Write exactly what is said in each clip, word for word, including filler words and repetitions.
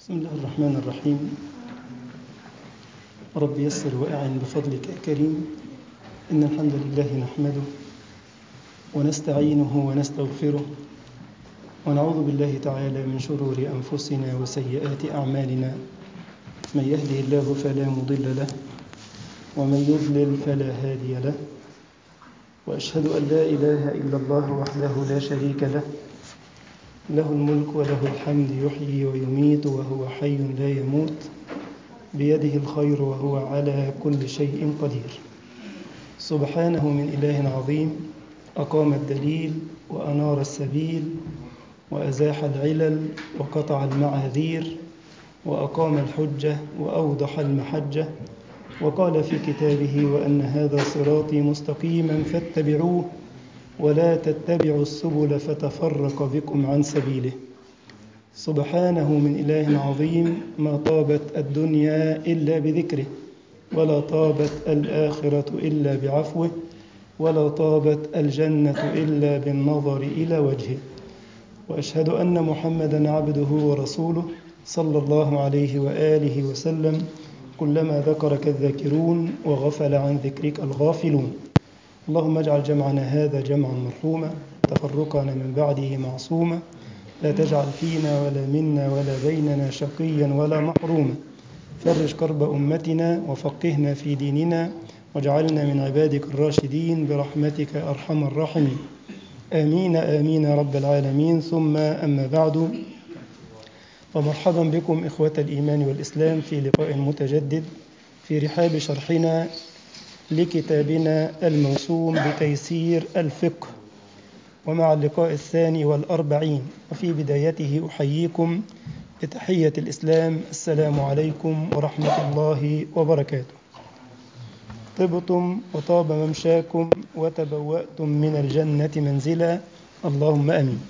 بسم الله الرحمن الرحيم. رب يسر وأعن بفضلك يا كريم. إن الحمد لله نحمده ونستعينه ونستغفره ونعوذ بالله تعالى من شرور أنفسنا وسيئات أعمالنا. من يهده الله فلا مضل له ومن يضلل فلا هادي له، وأشهد أن لا إله إلا الله وحده لا شريك له، له الملك وله الحمد يحيي ويميت وهو حي لا يموت، بيده الخير وهو على كل شيء قدير. سبحانه من إله عظيم أقام الدليل وأنار السبيل وأزاح العلل وقطع المعاذير وأقام الحجة وأوضح المحجة، وقال في كتابه: وأن هذا صراطي مستقيما فاتبعوه ولا تتبعوا السبل فتفرق بكم عن سبيله. سبحانه من إله عظيم ما طابت الدنيا إلا بذكره، ولا طابت الآخرة إلا بعفوه، ولا طابت الجنة إلا بالنظر إلى وجهه. وأشهد أن محمدًا عبده ورسوله صلى الله عليه وآله وسلم. كلما ذكرك الذاكرون وغفل عن ذكرك الغافلون. اللهم اجعل جمعنا هذا جمعا مرحوما، تفرقنا من بعده معصوما، لا تجعل فينا ولا منا ولا بيننا شقيا ولا محروما. فرج كرب أمتنا وفقهنا في ديننا، واجعلنا من عبادك الراشدين برحمتك أرحم الراحمين. آمين آمين يا رب العالمين. ثم أما بعد، فمرحبا بكم إخوة الإيمان والإسلام في لقاء متجدد في رحاب شرحنا لكتابنا الموسوم بتيسير الفقه، ومع اللقاء الثاني والأربعين. وفي بدايته أحييكم بتحية الإسلام: السلام عليكم ورحمة الله وبركاته. طبتم وطاب ممشاكم وتبوأتم من الجنة منزلا، اللهم آمين.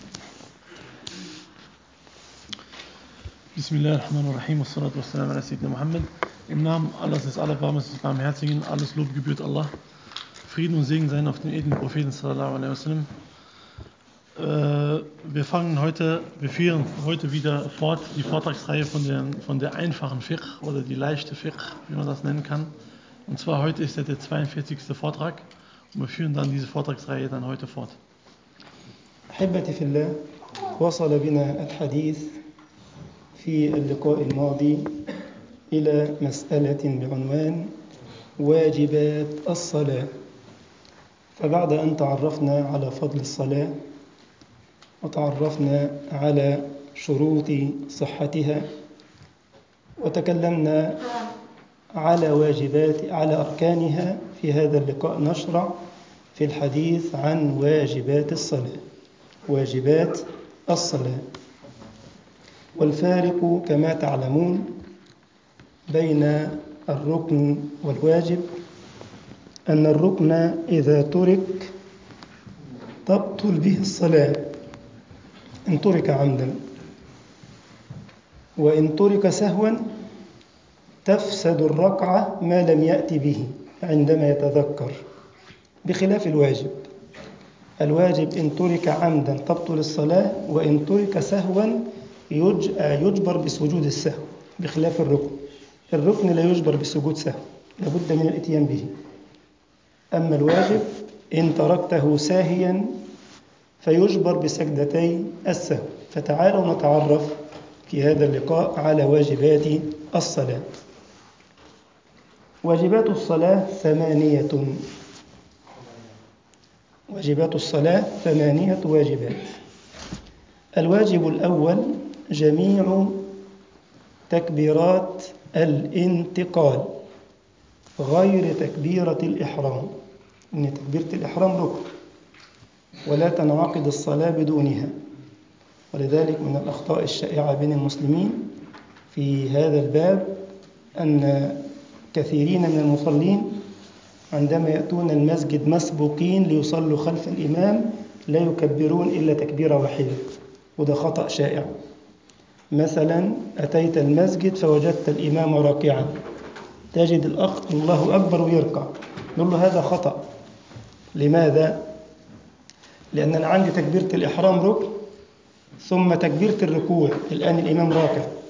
بسم الله الرحمن الرحيم والصلاة والسلام على سيدنا Muhammad. Im Namen Allahs des Allerbarmers, des Barmherzigen, alles Lob gebührt Allah. Frieden und Segen seien auf den edlen Propheten sallallahu alaihi wasallam. Wir fangen heute, wir führen heute wieder fort die Vortragsreihe von der, von der einfachen Fiqh oder die leichte Fiqh, wie man das nennen kann. Und zwar heute ist der zweiundvierzigste Vortrag und wir führen dann diese Vortragsreihe dann heute fort. أحبتي في الله، وصل بنا الحديث في اللقاء الماضي إلى مسألة بعنوان واجبات الصلاة. فبعد أن تعرفنا على فضل الصلاة وتعرفنا على شروط صحتها وتكلمنا على واجبات على أركانها، في هذا اللقاء نشرع في الحديث عن واجبات الصلاة. واجبات الصلاة، والفارق كما تعلمون بين الركن والواجب أن الركن إذا ترك تبطل به الصلاة إن ترك عمدا، وإن ترك سهوا تفسد الركعة ما لم يأتي به عندما يتذكر، بخلاف الواجب. الواجب إن ترك عمدا تبطل الصلاة، وإن ترك سهوا يجبر بسجود السهو، بخلاف الركن. الركن لا يجبر بسجود سهو، لابد من الاتيان به. أما الواجب إن تركته ساهيا فيجبر بسجدتي السهو. فتعالوا نتعرف في هذا اللقاء على واجبات الصلاة. واجبات الصلاة ثمانية. واجبات الصلاة ثمانية واجبات. الواجب الأول جميع تكبيرات الانتقال غير تكبيرة الإحرام، إن تكبيرة الإحرام ركن ولا تنعقد الصلاة بدونها. ولذلك من الأخطاء الشائعة بين المسلمين في هذا الباب أن كثيرين من المصلين عندما يأتون المسجد مسبوقين ليصلوا خلف الإمام لا يكبرون إلا تكبيرة واحدة، وده خطأ شائع. مثلا أتيت المسجد فوجدت الإمام راكعا، تجد الأخ الله أكبر ويركع، نقول له هذا خطأ. لماذا؟ لأن أنا عندي تكبيرة الإحرام ركن ثم تكبيرة الركوع، الآن الإمام راكع،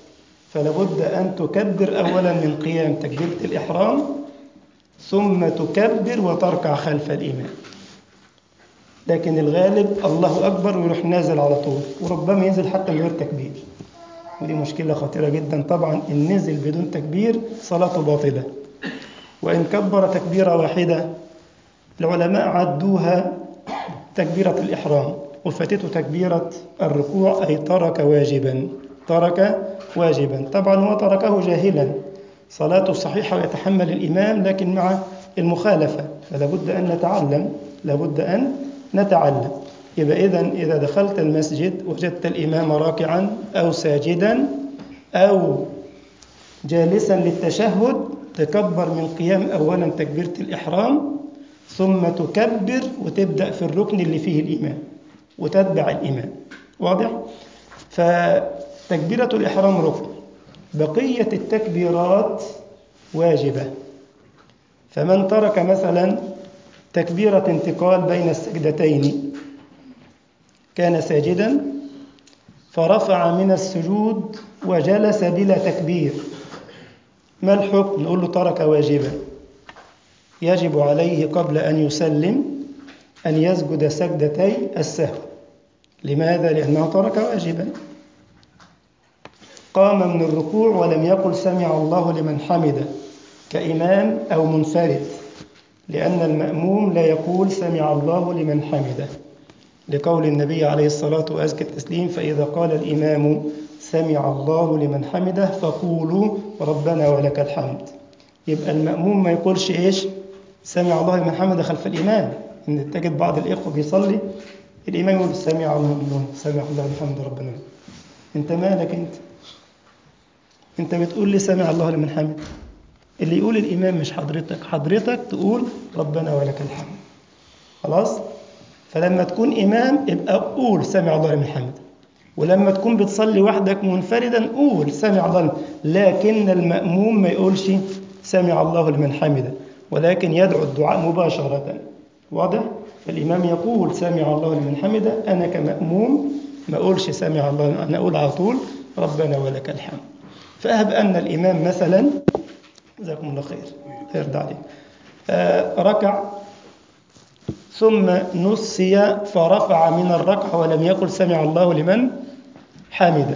فلابد أن تكبر أولا من قيام تكبيرة الإحرام، ثم تكبر وتركع خلف الإمام. لكن الغالب الله أكبر ويروح نازل على طول، وربما ينزل حتى من غير تكبير، ودي مشكلة خطيرة جدا. طبعا إن نزل بدون تكبير صلاته باطلة، وإن كبر تكبيرة واحدة العلماء عدوها تكبيرة الإحرام، وفاتته تكبيرة الركوع، أي ترك واجبا ترك واجبا طبعا هو تركه جاهلا، صلاته صحيحة ويتحمل الإمام لكن مع المخالفة، فلا بد أن نتعلم لابد أن نتعلم. يبقى إذن إذا دخلت المسجد وجدت الإمام راكعا أو ساجدا أو جالسا للتشهد، تكبر من قيام أولا تكبيرة الإحرام، ثم تكبر وتبدأ في الركن اللي فيه الإمام وتتبع الإمام. واضح؟ فتكبيرة الإحرام ركن، بقية التكبيرات واجبة. فمن ترك مثلا تكبيرة انتقال بين السجدتين، كان ساجدا فرفع من السجود وجلس بلا تكبير، ما الحكم؟ نقول له ترك واجبا، يجب عليه قبل أن يسلم أن يسجد سجدتي السهو. لماذا؟ لأنه ترك واجبا. قام من الركوع ولم يقل سمع الله لمن حمده كإمام أو منفرد، لأن المأموم لا يقول سمع الله لمن حمده، لقول النبي عليه الصلاة وأزكى التسليم: فإذا قال الإمام سمع الله لمن حمده فقولوا ربنا ولك الحمد. يبقى المأموم ما يقولش إيش؟ سمع الله لمن حمده خلف الإمام. إن تجد بعض الإخوة بيصلي الإمام يقول سمع الله سمع الله لحمد ربنا. أنت مالك أنت؟ أنت بتقول لي سمع الله لمن حمده. اللي يقول الإمام مش حضرتك، حضرتك تقول ربنا ولك الحمد. خلاص؟ فلما تكون إمام يبقى قول سمع الله لمن حمده، ولما تكون بتصلي وحدك منفردا قول سمع الله لمن. لكن المأموم ما يقولش سمع الله لمن حمده، ولكن يدعو الدعاء مباشرة. واضح؟ الإمام يقول سمع الله لمن حمده، أنا كمأموم ما أقولش سمع الله، أنا أقول على طول ربنا ولك الحمد. فأهب أن الإمام مثلا جزاكم الله خير يرضى عليك آه ركع ثم نسي فرفع من الركعة ولم يقل سمع الله لمن حمده،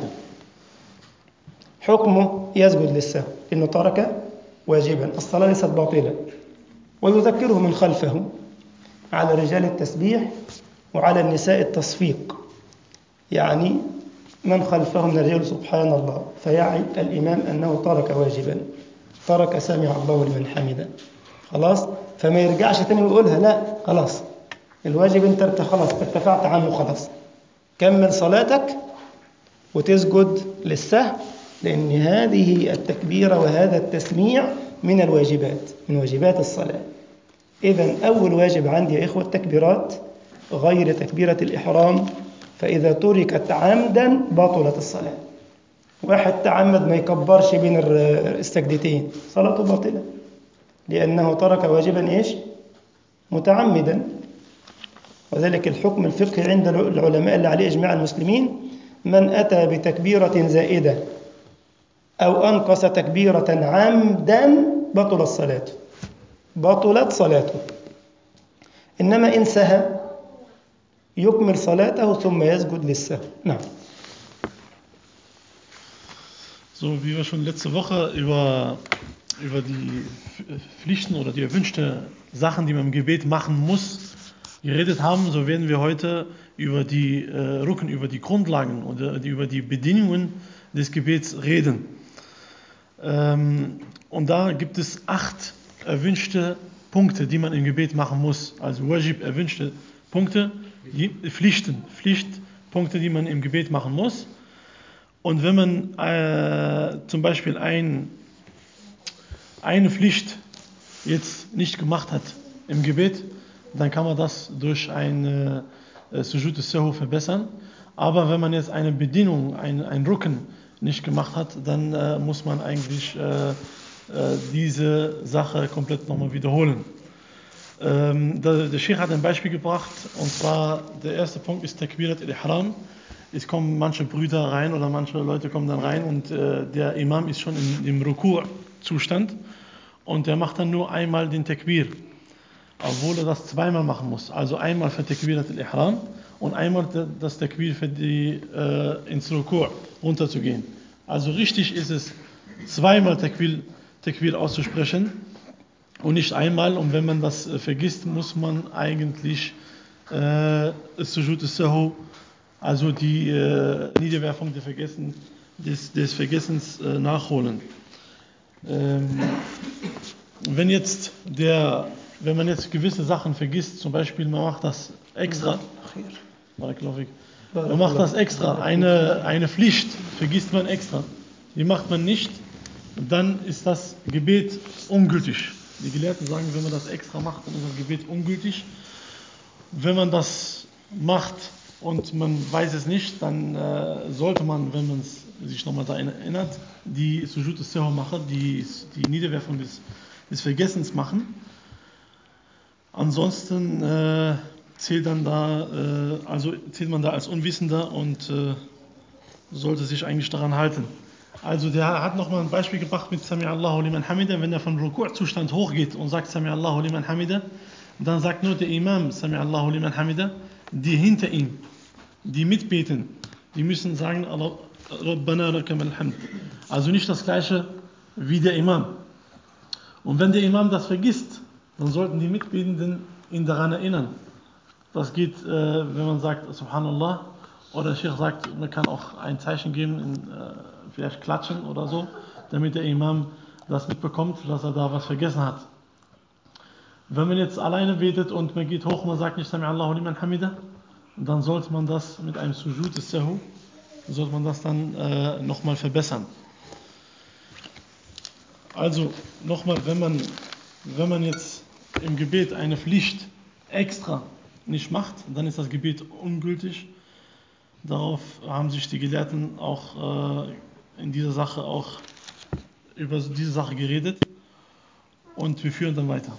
حكمه يسجد للسهو إنه ترك واجبا، الصلاة ليست باطلة. ويذكره من خلفه، على الرجال التسبيح وعلى النساء التصفيق، يعني من خلفه من الرجال سبحان الله، فيعي الإمام أنه ترك واجبا، ترك سمع الله لمن حمده. خلاص؟ فما يرجعش تاني ويقولها، لا خلاص الواجب انت خلاص ارتفعت عنه، خلاص كمل صلاتك وتسجد للسهو، لأن هذه التكبيرة وهذا التسميع من الواجبات، من واجبات الصلاة. إذن أول واجب عندي يا إخوة التكبيرات غير تكبيرة الإحرام، فإذا تركت عمدا بطلت الصلاة. واحد تعمد ما يكبرش بين السجدتين، صلاته باطلة، لأنه ترك واجبا إيش؟ متعمدا. وذلك الحكم الفقهي عند العلماء اللي عليه إجماع المسلمين: من أتى بتكبيرة زائدة أو أنقص تكبيرة عمدا بطل الصلاة، بطلت صلاته. إنما إن سهى يكمل صلاته ثم يسجد للسهو. نعم. So, wie wir schon letzte Woche über, über die Pflichten oder die erwünschte Sachen, die man im Gebet machen muss, geredet haben, so werden wir heute über die äh, Rücken, über die Grundlagen oder die, über die Bedingungen des Gebets reden. Ähm, und da gibt es acht erwünschte Punkte, die man im Gebet machen muss. Also Wajib, erwünschte Punkte, die, Pflichten, Pflichtpunkte, die man im Gebet machen muss. Und wenn man äh, zum Beispiel ein, eine Pflicht jetzt nicht gemacht hat im Gebet, dann kann man das durch ein äh, Sujud al-Sahw verbessern. Aber wenn man jetzt eine Bedingung, ein, ein Rücken nicht gemacht hat, dann äh, muss man eigentlich äh, äh, diese Sache komplett nochmal wiederholen. Ähm, der, der Sheikh hat ein Beispiel gebracht, und zwar der erste Punkt ist Takbirat al-Ihram. es kommen manche Brüder rein oder manche Leute kommen dann rein und äh, der Imam ist schon in, im Ruku'-Zustand und der macht dann nur einmal den Takbir, obwohl er das zweimal machen muss. Also einmal für Takbirat al-Ihram und einmal das Takbir für die äh, ins Ruku' runterzugehen. Also richtig ist es, zweimal Takbir, Takbir auszusprechen und nicht einmal. Und wenn man das äh, vergisst, muss man eigentlich äh, Sujud al-Sahw, also die äh, Niederwerfung der Vergessen, des, des Vergessens äh, nachholen. Ähm, wenn jetzt der, wenn man jetzt gewisse Sachen vergisst, zum Beispiel man macht das extra, man macht das extra, eine, eine Pflicht vergisst man extra, die macht man nicht, dann ist das Gebet ungültig. Die Gelehrten sagen, wenn man das extra macht, dann ist das Gebet ungültig. Wenn man das macht und man weiß es nicht, dann äh, sollte man, wenn man sich nochmal daran erinnert, die Sujud al-Sahw machen, die, die Niederwerfung des, des Vergessens machen. Ansonsten äh, zählt, dann da, äh, also zählt man da als Unwissender und äh, sollte sich eigentlich daran halten. Also der hat nochmal ein Beispiel gebracht mit Sami Allahu liman hamida, wenn er von Ruku'-Zustand hochgeht und sagt Sami Allahu liman hamida, dann sagt nur der Imam Sami Allahu liman hamida, die hinter ihm, die mitbeten, die müssen sagen Rabbana lakamal hamd. Also nicht das gleiche wie der Imam. Und wenn der Imam das vergisst, dann sollten die Mitbetenden ihn daran erinnern. Das geht, äh, wenn man sagt Subhanallah, oder der Sheikh sagt, man kann auch ein Zeichen geben, in, äh, vielleicht klatschen oder so, damit der Imam das mitbekommt, dass er da was vergessen hat. Wenn man jetzt alleine betet und man geht hoch und man sagt nicht Sami Allahu liman hamida, dann sollte man das mit einem Sujud al-Sahw, sollte man das dann äh, nochmal verbessern. Also nochmal, wenn man, wenn man jetzt im Gebet eine Pflicht extra nicht macht, dann ist das Gebet ungültig. Darauf haben sich die Gelehrten auch äh, in dieser Sache auch über diese Sache geredet und wir führen dann weiter.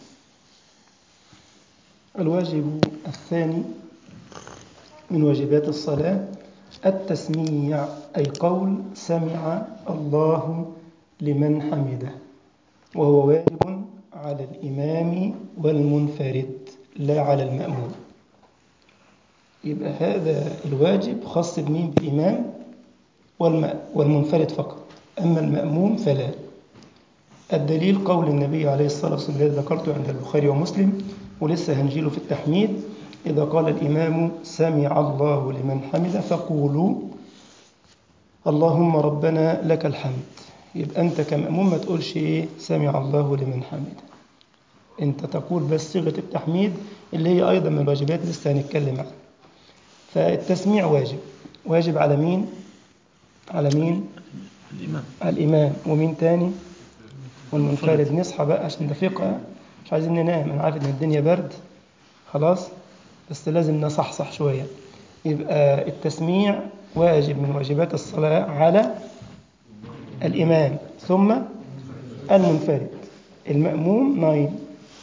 الواجب الثاني من واجبات الصلاة التسميع أي قول سمع الله لمن حمده، وهو واجب على الإمام والمنفرد لا على المأموم. يبقى هذا الواجب خاص بمين؟ بالإمام والمنفرد فقط، أما المأموم فلا. الدليل قول النبي عليه الصلاة والسلام الذي ذكرته عند البخاري ومسلم، ولسه هنجيله في التحميد، إذا قال الإمام سمع الله لمن حمده فقولوا اللهم ربنا لك الحمد. يبقى أنت كمأموم ما تقولش إيه سمع الله لمن حمده، أنت تقول بس صيغة التحميد اللي هي أيضا من الواجبات لسه هنتكلم عنها. فالتسميع واجب، واجب على مين؟ على مين؟ الإمام. على الإمام. ومين تاني؟ والمنفرد. نصحى بقى عشان ده فقه، مش عايزين ننام، أنا عارف إن الدنيا برد خلاص، بس لازم نصحصح شوية. يبقى التسميع واجب من واجبات الصلاة على الإمام ثم المنفرد. المأموم نايم.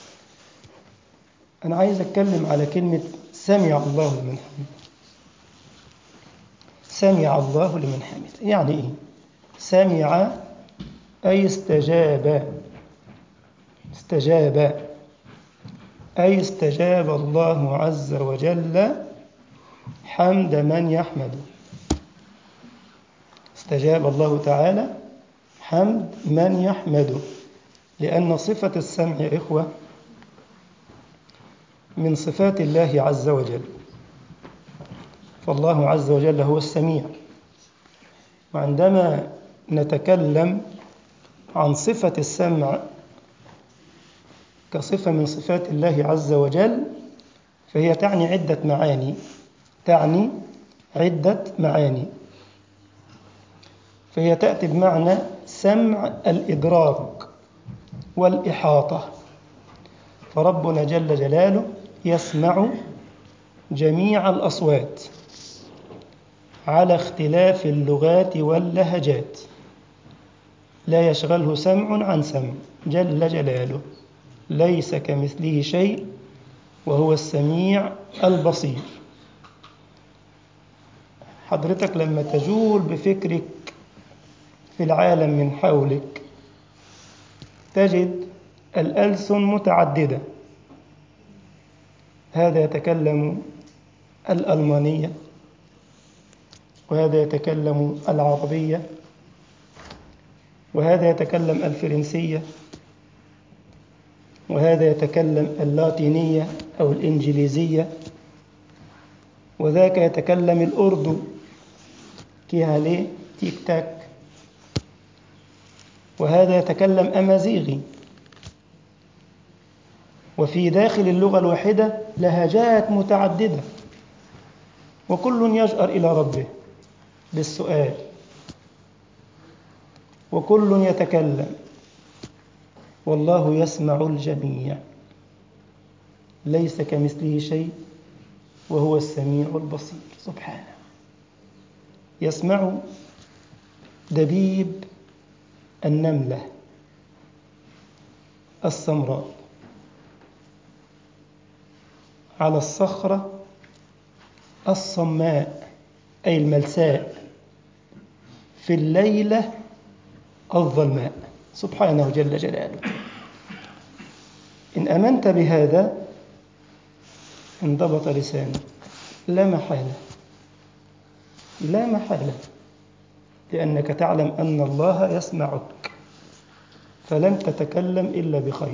أنا عايز أتكلم على كلمة سمع الله لمن حمده. سمع الله لمن حمده يعني إيه؟ سمع أي استجاب، استجاب أي استجاب الله عز وجل حمد من يحمده. استجاب الله تعالى حمد من يحمده، لأن صفة السمع يا إخوة من صفات الله عز وجل، فالله عز وجل هو السميع. وعندما نتكلم عن صفة السمع كصفة من صفات الله عز وجل، فهي تعني عدة معاني، تعني عدة معاني. فهي تأتي بمعنى سمع الإدراك والإحاطة، فربنا جل جلاله يسمع جميع الأصوات على اختلاف اللغات واللهجات، لا يشغله سمع عن سمع جل جلاله، ليس كمثله شيء وهو السميع البصير. حضرتك لما تجول بفكرك في العالم من حولك تجد الألسن متعددة، هذا يتكلم الألمانية، وهذا يتكلم العربية، وهذا يتكلم الفرنسية، وهذا يتكلم اللاتينية أو الإنجليزية، وذاك يتكلم الأردو كيهالي تيك تاك، وهذا يتكلم أمازيغي. وفي داخل اللغة الواحدة لهجات متعددة، وكل يجأر إلى ربه بالسؤال، وكل يتكلم، والله يسمع الجميع، ليس كمثله شيء وهو السميع البصير سبحانه. يسمع دبيب النملة السمراء على الصخرة الصماء أي الملساء في الليلة الظلماء سبحانه جل جلاله. إن آمنت بهذا انضبط لسانك لا محالة، لا محالة، لأنك تعلم أن الله يسمعك، فلن تتكلم إلا بخير.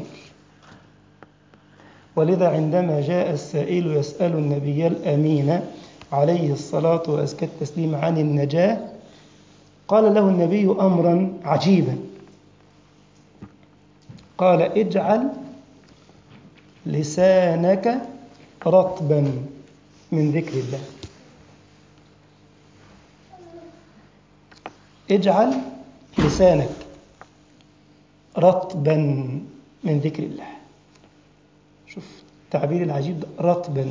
ولذا عندما جاء السائل يسأل النبي الأمين عليه الصلاة وأزكى التسليم عن النجاة، قال له النبي أمرا عجيبا، قال: اجعل لسانك رطبا من ذكر الله. اجعل لسانك رطبا من ذكر الله. شوف التعبير العجيب ده، رطبا،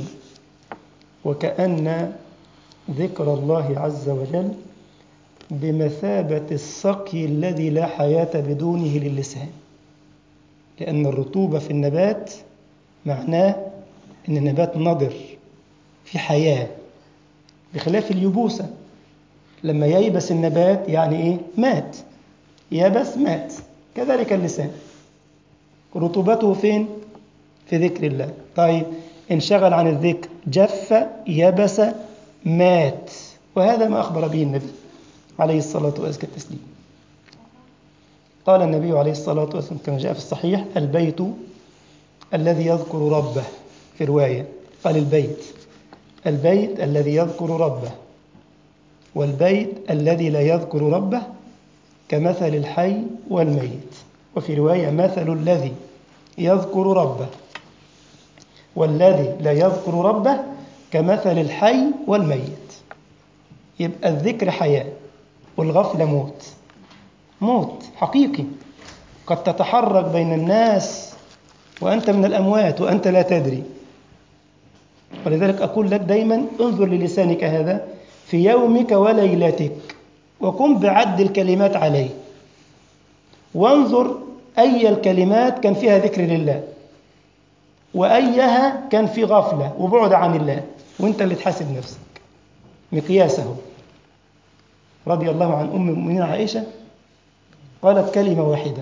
وكأن ذكر الله عز وجل بمثابة السقي الذي لا حياة بدونه للسان، لأن الرطوبة في النبات معناه أن النبات نضر في حياة، بخلاف اليبوسة لما ييبس النبات يعني إيه؟ مات، يبس مات. كذلك اللسان رطوبته فين؟ في ذكر الله. طيب انشغل عن الذكر جف يبس مات، وهذا ما أخبر به النبي عليه الصلاة وأزكى التسليم. قال النبي عليه الصلاة والسلام كما جاء في الصحيح: البيت الذي يذكر ربه، في رواية قال البيت البيت الذي يذكر ربه والبيت الذي لا يذكر ربه كمثل الحي والميت، وفي رواية مثل الذي يذكر ربه والذي لا يذكر ربه كمثل الحي والميت. يبقى الذكر حياة والغفلة موت، موت حقيقي، قد تتحرك بين الناس وأنت من الأموات وأنت لا تدري. ولذلك أقول لك دايما انظر للسانك هذا في يومك وليلتك، وقم بعد الكلمات عليه، وانظر أي الكلمات كان فيها ذكر لله وأيها كان في غفلة وبعد عن الله، وانت اللي تحاسب نفسك. مقياسه رضي الله عن أم المؤمنين عائشة قالت كلمة واحدة،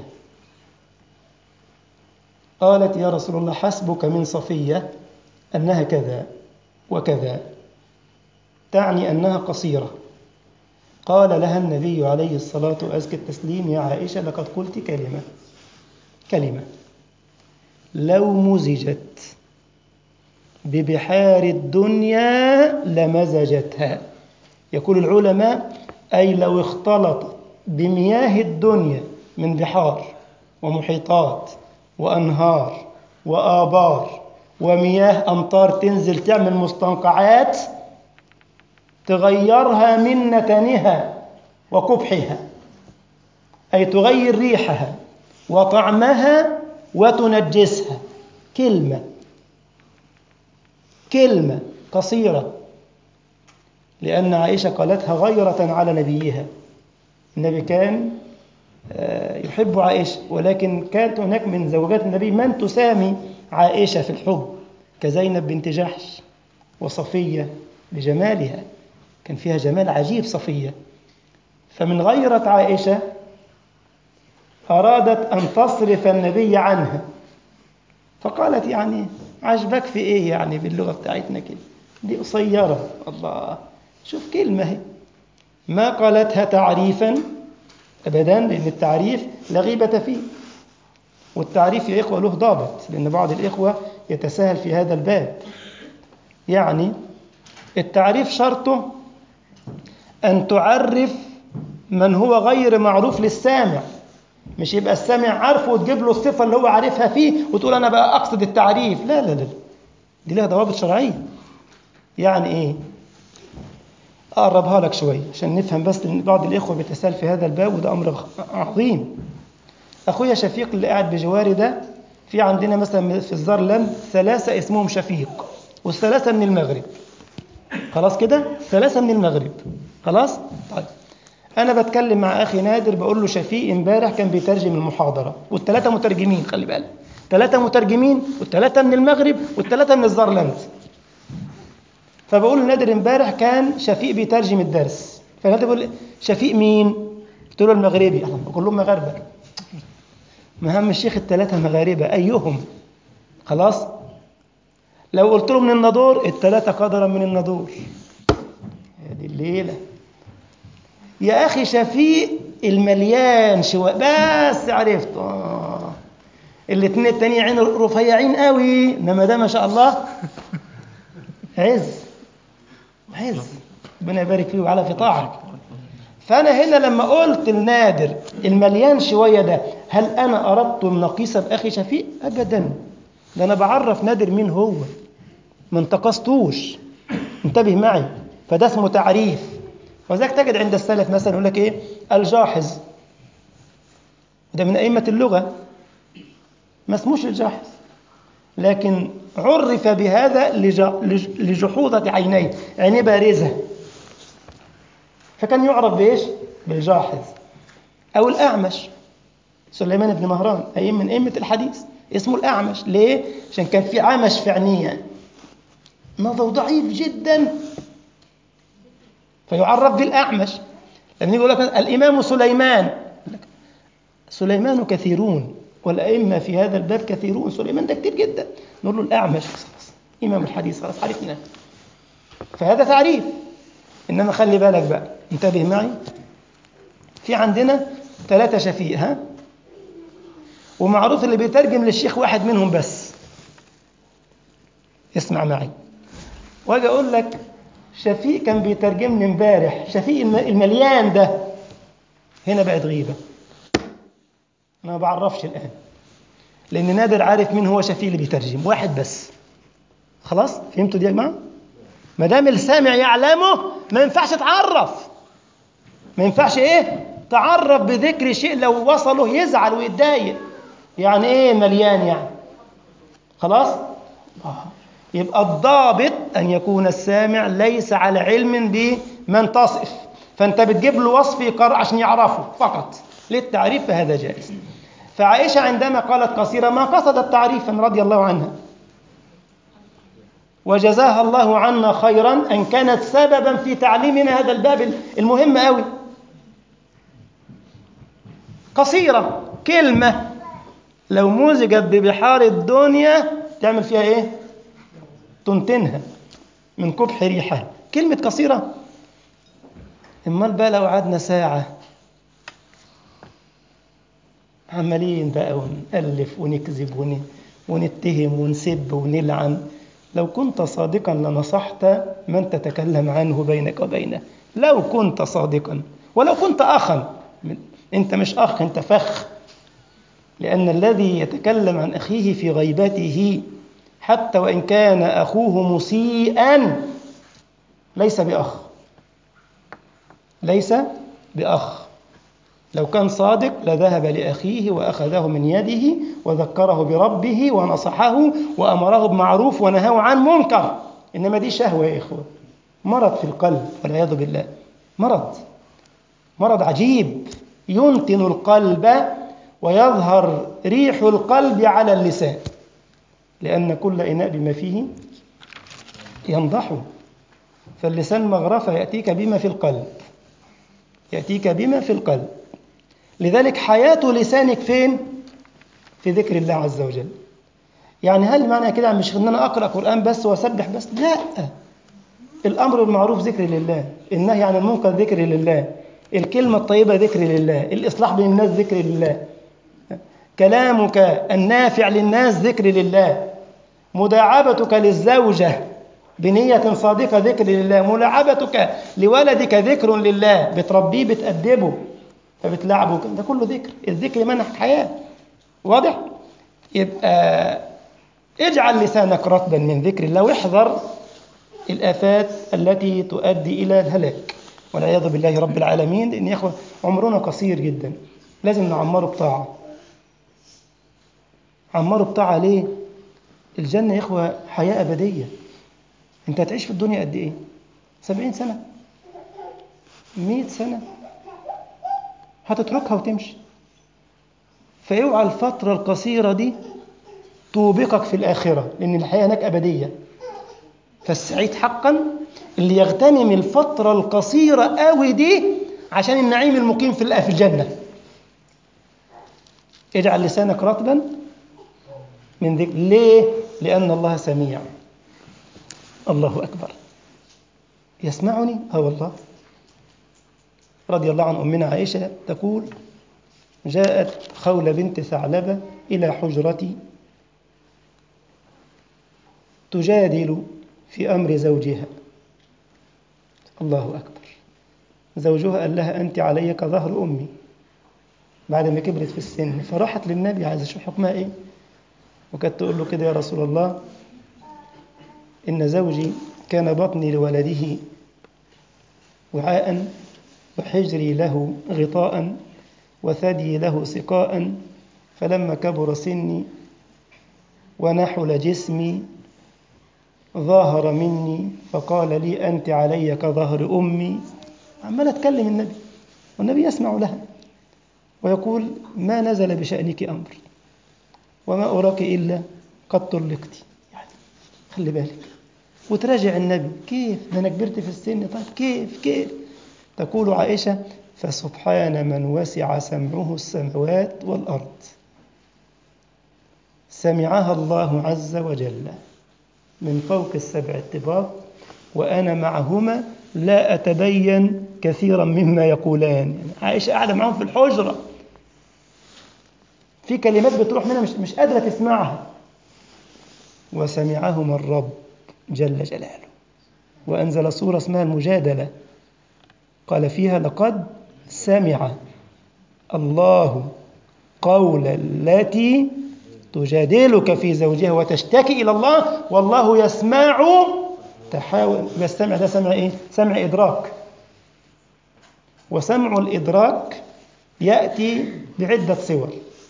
قالت: يا رسول الله حسبك من صفية أنها كذا وكذا، تعني أنها قصيرة. قال لها النبي عليه الصلاة وأزكى التسليم: يا عائشة لقد قلت كلمة كلمة لو مزجت ببحار الدنيا لمزجتها. يقول العلماء: أي لو اختلطت بمياه الدنيا من بحار ومحيطات وأنهار وآبار ومياه أمطار تنزل تعمل مستنقعات تغيرها من نتنها وقبحها، أي تغير ريحها وطعمها وتنجسها. كلمة كلمة قصيرة، لأن عائشة قالتها غيرة على نبيها. النبي كان يحب عائشة، ولكن كانت هناك من زوجات النبي من تسامي عائشة في الحب، كزينب بنت جحش وصفية لجمالها، كان فيها جمال عجيب صفية. فمن غيرة عائشة أرادت أن تصرف النبي عنها، فقالت يعني عجبك في إيه يعني باللغة بتاعتنا كده، دي قصيرة. الله، شوف كلمة هي ما قالتها تعريفا أبدا، لأن التعريف لا غيبة فيه، والتعريف يا إخوة له ضابط، لأن بعض الإخوة يتساهل في هذا الباب. يعني التعريف شرطه أن تعرف من هو غير معروف للسامع، مش يبقى السامع عارفه وتجيب له الصفة اللي هو عارفها فيه وتقول أنا بقى أقصد التعريف. لا لا لا، دي لها ضوابط شرعية. يعني إيه؟ أقربها لك شوية عشان نفهم، بس لأن بعض الإخوة بيتساهل في هذا الباب وده أمر عظيم. أخويا شفيق اللي قاعد بجواري ده، في عندنا مثلا في الزرلند ثلاثة اسمهم شفيق، والثلاثة من المغرب. خلاص كده، ثلاثة من المغرب. خلاص. طيب أنا بتكلم مع أخي نادر بقول له شفيق امبارح كان بيترجم المحاضرة، والثلاثة مترجمين، خلي بالك، ثلاثة مترجمين والثلاثة من المغرب والثلاثة من الزرلند. فبقول لنادر امبارح كان شفيق بيترجم الدرس، فنادر بيقول شفيق مين؟ قلت له المغربي. كلهم مغاربة. مهم الشيخ الثلاثة مغاربة، أيهم؟ خلاص. لو قلت له من النضور، الثلاثة قدرا من النضور. هذه الليلة يا أخي شفيق المليان شوية بس عرفت. آه. الاثنين التانيين عين رفيعين قوي، إنما ده ما شاء الله عز عز، ربنا يبارك فيه وعلى في طاعة. فأنا هنا لما قلت النادر المليان شوية ده، هل أنا أردت النقيصة بأخي شفيق؟ أبدا، ده أنا بعرف نادر مين هو، ما انتقصتوش، انتبه معي. فده اسمه تعريف. وذلك تجد عند السلف مثلا يقول لك إيه؟ الجاحظ، ده من أئمة اللغة، ما اسموش الجاحظ، لكن عرف بهذا لجحوظة عينيه، عينيه بارزة، فكان يعرف بإيش؟ بالجاحظ. أو الأعمش، سليمان بن مهران أي من أئمة الحديث، اسمه الأعمش. ليه؟ عشان كان في عمش في عينيه، نظر ضعيف جدا، فيعرف بالأعمش. لما يقول لك الإمام سليمان، سليمان كثيرون والأئمة في هذا الباب كثيرون، سليمان ده كتير جدا، نقول له الأعمش خلاص إمام الحديث، خلاص عرفنا. فهذا تعريف. إنما خلي بالك بقى، انتبه معي، في عندنا ثلاثة شفيق، ها، ومعروف اللي بيترجم للشيخ واحد منهم بس. اسمع معي، واجي أقول لك شفيق كان بيترجم لي امبارح، شفيق المليان ده، هنا بقت غيبة. أنا ما بعرفش الآن، لأن نادر عارف مين هو شفيق اللي بيترجم، واحد بس. خلاص فهمتوا دي يا جماعة؟ ما دام السامع يعلمه ما ينفعش تعرف، ما ينفعش ايه تعرف بذكر شيء لو وصله يزعل ويتضايق. يعني ايه مليان يعني؟ خلاص. آه. يبقى الضابط ان يكون السامع ليس على علم بمن تصف، فانت بتجيب له وصف يقرأ عشان يعرفه فقط للتعريف، فهذا جائز. فعائشة عندما قالت قصيرة ما قصدت تعريفا رضي الله عنها، وجزاها الله عنا خيرا أن كانت سببا في تعليمنا هذا الباب المهم قوي. قصيرة كلمة لو مزجت ببحار الدنيا تعمل فيها ايه؟ تنتنها من قبح ريحها. كلمة قصيرة. امال بقى لو قعدنا ساعة عمالين بقى ونألف ونكذب ونتهم ونسب ونلعن، لو كنت صادقا لنصحت من تتكلم عنه بينك وبينه، لو كنت صادقا، ولو كنت أخا. أنت مش أخ، أنت فخ، لأن الذي يتكلم عن أخيه في غيبته حتى وإن كان أخوه مسيئا ليس بأخ، ليس بأخ. لو كان صادق لذهب لأخيه وأخذه من يده وذكره بربه ونصحه وأمره بمعروف ونهاه عن منكر. إنما دي شهوة يا إخوة، مرض في القلب والعياذ بالله، مرض مرض عجيب ينتن القلب ويظهر ريح القلب على اللسان، لأن كل إناء بما فيه ينضحه. فاللسان مغرفة يأتيك بما في القلب، يأتيك بما في القلب. لذلك حياة لسانك فين؟ في ذكر الله عز وجل. يعني هل معنى كده مش ان انا اقرأ قرآن بس واسبح بس؟ لا، الامر بالمعروف ذكر لله، النهي عن المنكر ذكر لله، الكلمة الطيبة ذكر لله، الإصلاح بين الناس ذكر لله، كلامك النافع للناس ذكر لله، مداعبتك للزوجة بنية صادقة ذكر لله، ملاعبتك لولدك ذكر لله، بتربيه بتأدبه فبتلعبه، ده كله ذكر. الذكر منح حياة. واضح؟ يبقى اجعل لسانك رطبا من ذكر الله، واحذر الآفات التي تؤدي إلى الهلاك والعياذ بالله رب العالمين. لأن يا أخوة عمرنا قصير جدا، لازم نعمره بطاعة. عمره بطاعة ليه؟ الجنة يا إخوة حياة أبدية. أنت هتعيش في الدنيا قد إيه؟ سبعين سنة، مئة سنة، هتتركها وتمشي. فاوعى الفترة القصيرة دي توبقك في الآخرة، لأن الحياة هناك أبدية. فالسعيد حقا اللي يغتنم الفترة القصيرة قوي دي عشان النعيم المقيم في في الجنة. اجعل لسانك رطبا من ذكر. ليه؟ لأن الله سميع. الله أكبر. يسمعني؟ اه والله. رضي الله عن أمنا عائشة تقول: جاءت خولة بنت ثعلبة إلى حجرتي تجادل في أمر زوجها. الله أكبر. زوجها قال لها: أنت علي كظهر أمي، بعد ما كبرت في السن. فراحت للنبي عايزة أشوف حكمها إيه، وكانت تقول له كده: يا رسول الله، إن زوجي كان بطني لولده وعاء، وحجري له غطاء، وثدي له سقاء، فلما كبر سني ونحل جسمي ظاهر مني فقال لي: أنت علي كظهر أمي. عمال أتكلم النبي، والنبي يسمع لها ويقول: ما نزل بشأنك أمر، وما أراك إلا قد طلقتي. يعني خلي بالك وتراجع النبي. كيف ده أنا كبرت في السن؟ طيب كيف كيف؟ تقول عائشة: فسبحان من وسع سمعه السماوات والأرض، سمعها الله عز وجل من فوق السبع الطباق، وأنا معهما لا أتبين كثيرا مما يقولان. يعني عائشة قاعدة معهم في الحجرة، في كلمات بتروح منها مش, مش قادرة تسمعها، وسمعهما الرب جل جلاله، وأنزل سورة اسمها المجادلة، قال فيها: لقد سمع الله قول التي تجادلك في زوجها وتشتكي إلى الله والله يسمع تحاول. يستمع ده سمع إيه؟ سمع إدراك. وسمع الإدراك يأتي بعدة صور،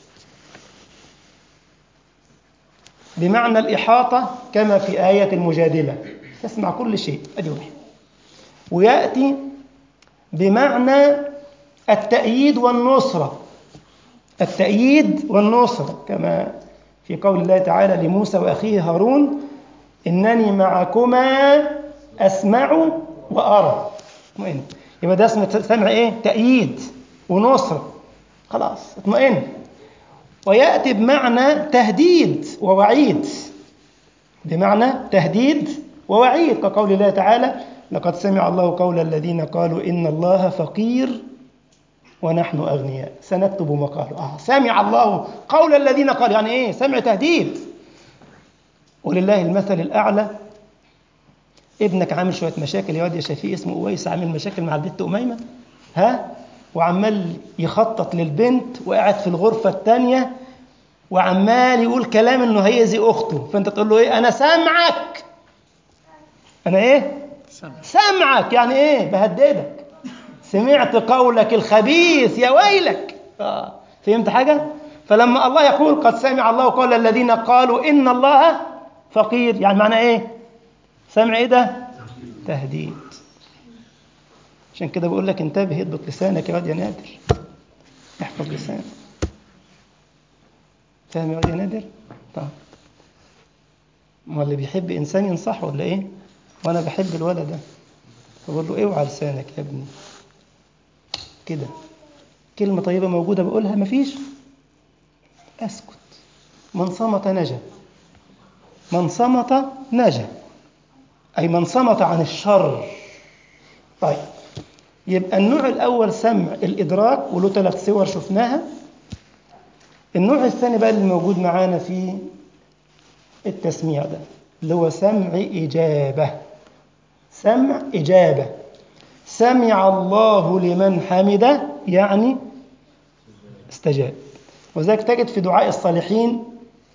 بمعنى الإحاطة كما في آية المجادلة، تسمع كل شيء، أدي واحد. ويأتي بمعنى التأييد والنصرة، التأييد والنصرة كما في قول الله تعالى لموسى وأخيه هارون: إنني معكما أسمع وأرى. اطمئن. يبقى ده اسمه سمع إيه؟ تأييد ونصرة. خلاص اطمئن. ويأتي بمعنى تهديد ووعيد، بمعنى تهديد ووعيد كقول الله تعالى: لقد سمع الله قول الذين قالوا إن الله فقير ونحن أغنياء سنكتب ما قالوا. آه سمع الله قول الذين قالوا، يعني إيه؟ سمع تهديد. ولله المثل الأعلى. ابنك عامل شوية مشاكل يا واد يا شفيق، اسمه أويس، عامل مشاكل مع البنت أميمة، ها، وعمال يخطط للبنت وقاعد في الغرفة الثانية وعمال يقول كلام إنه هيأذي أخته، فأنت تقول له إيه؟ أنا سامعك. أنا إيه؟ سمع. سامعك يعني إيه؟ بهددك. سمعت قولك الخبيث يا ويلك. آه. فهمت حاجة؟ فلما الله يقول قد سمع الله قول الذين قالوا إن الله فقير، يعني معنى إيه؟ سمع إيه ده؟ تهديد. عشان كده بقول لك انتبه، اضبط لسانك يا واد يا نادر، احفظ لسانك. فاهم يا واد يا نادر؟ طيب ما اللي بيحب إنسان ينصحه ولا إيه؟ وأنا بحب الولد ده، بقول له اوعى لسانك يا ابني كده، كلمة طيبة موجودة بقولها مفيش، أسكت. من صمت نجا، من صمت نجا، أي من صمت عن الشر. طيب، يبقى النوع الأول سمع الإدراك وله ثلاث صور شفناها. النوع الثاني بقى اللي موجود معانا في التسميع ده اللي هو سمع إجابة. سمع إجابة، سمع الله لمن حمده يعني استجاب. وذلك تجد في دعاء الصالحين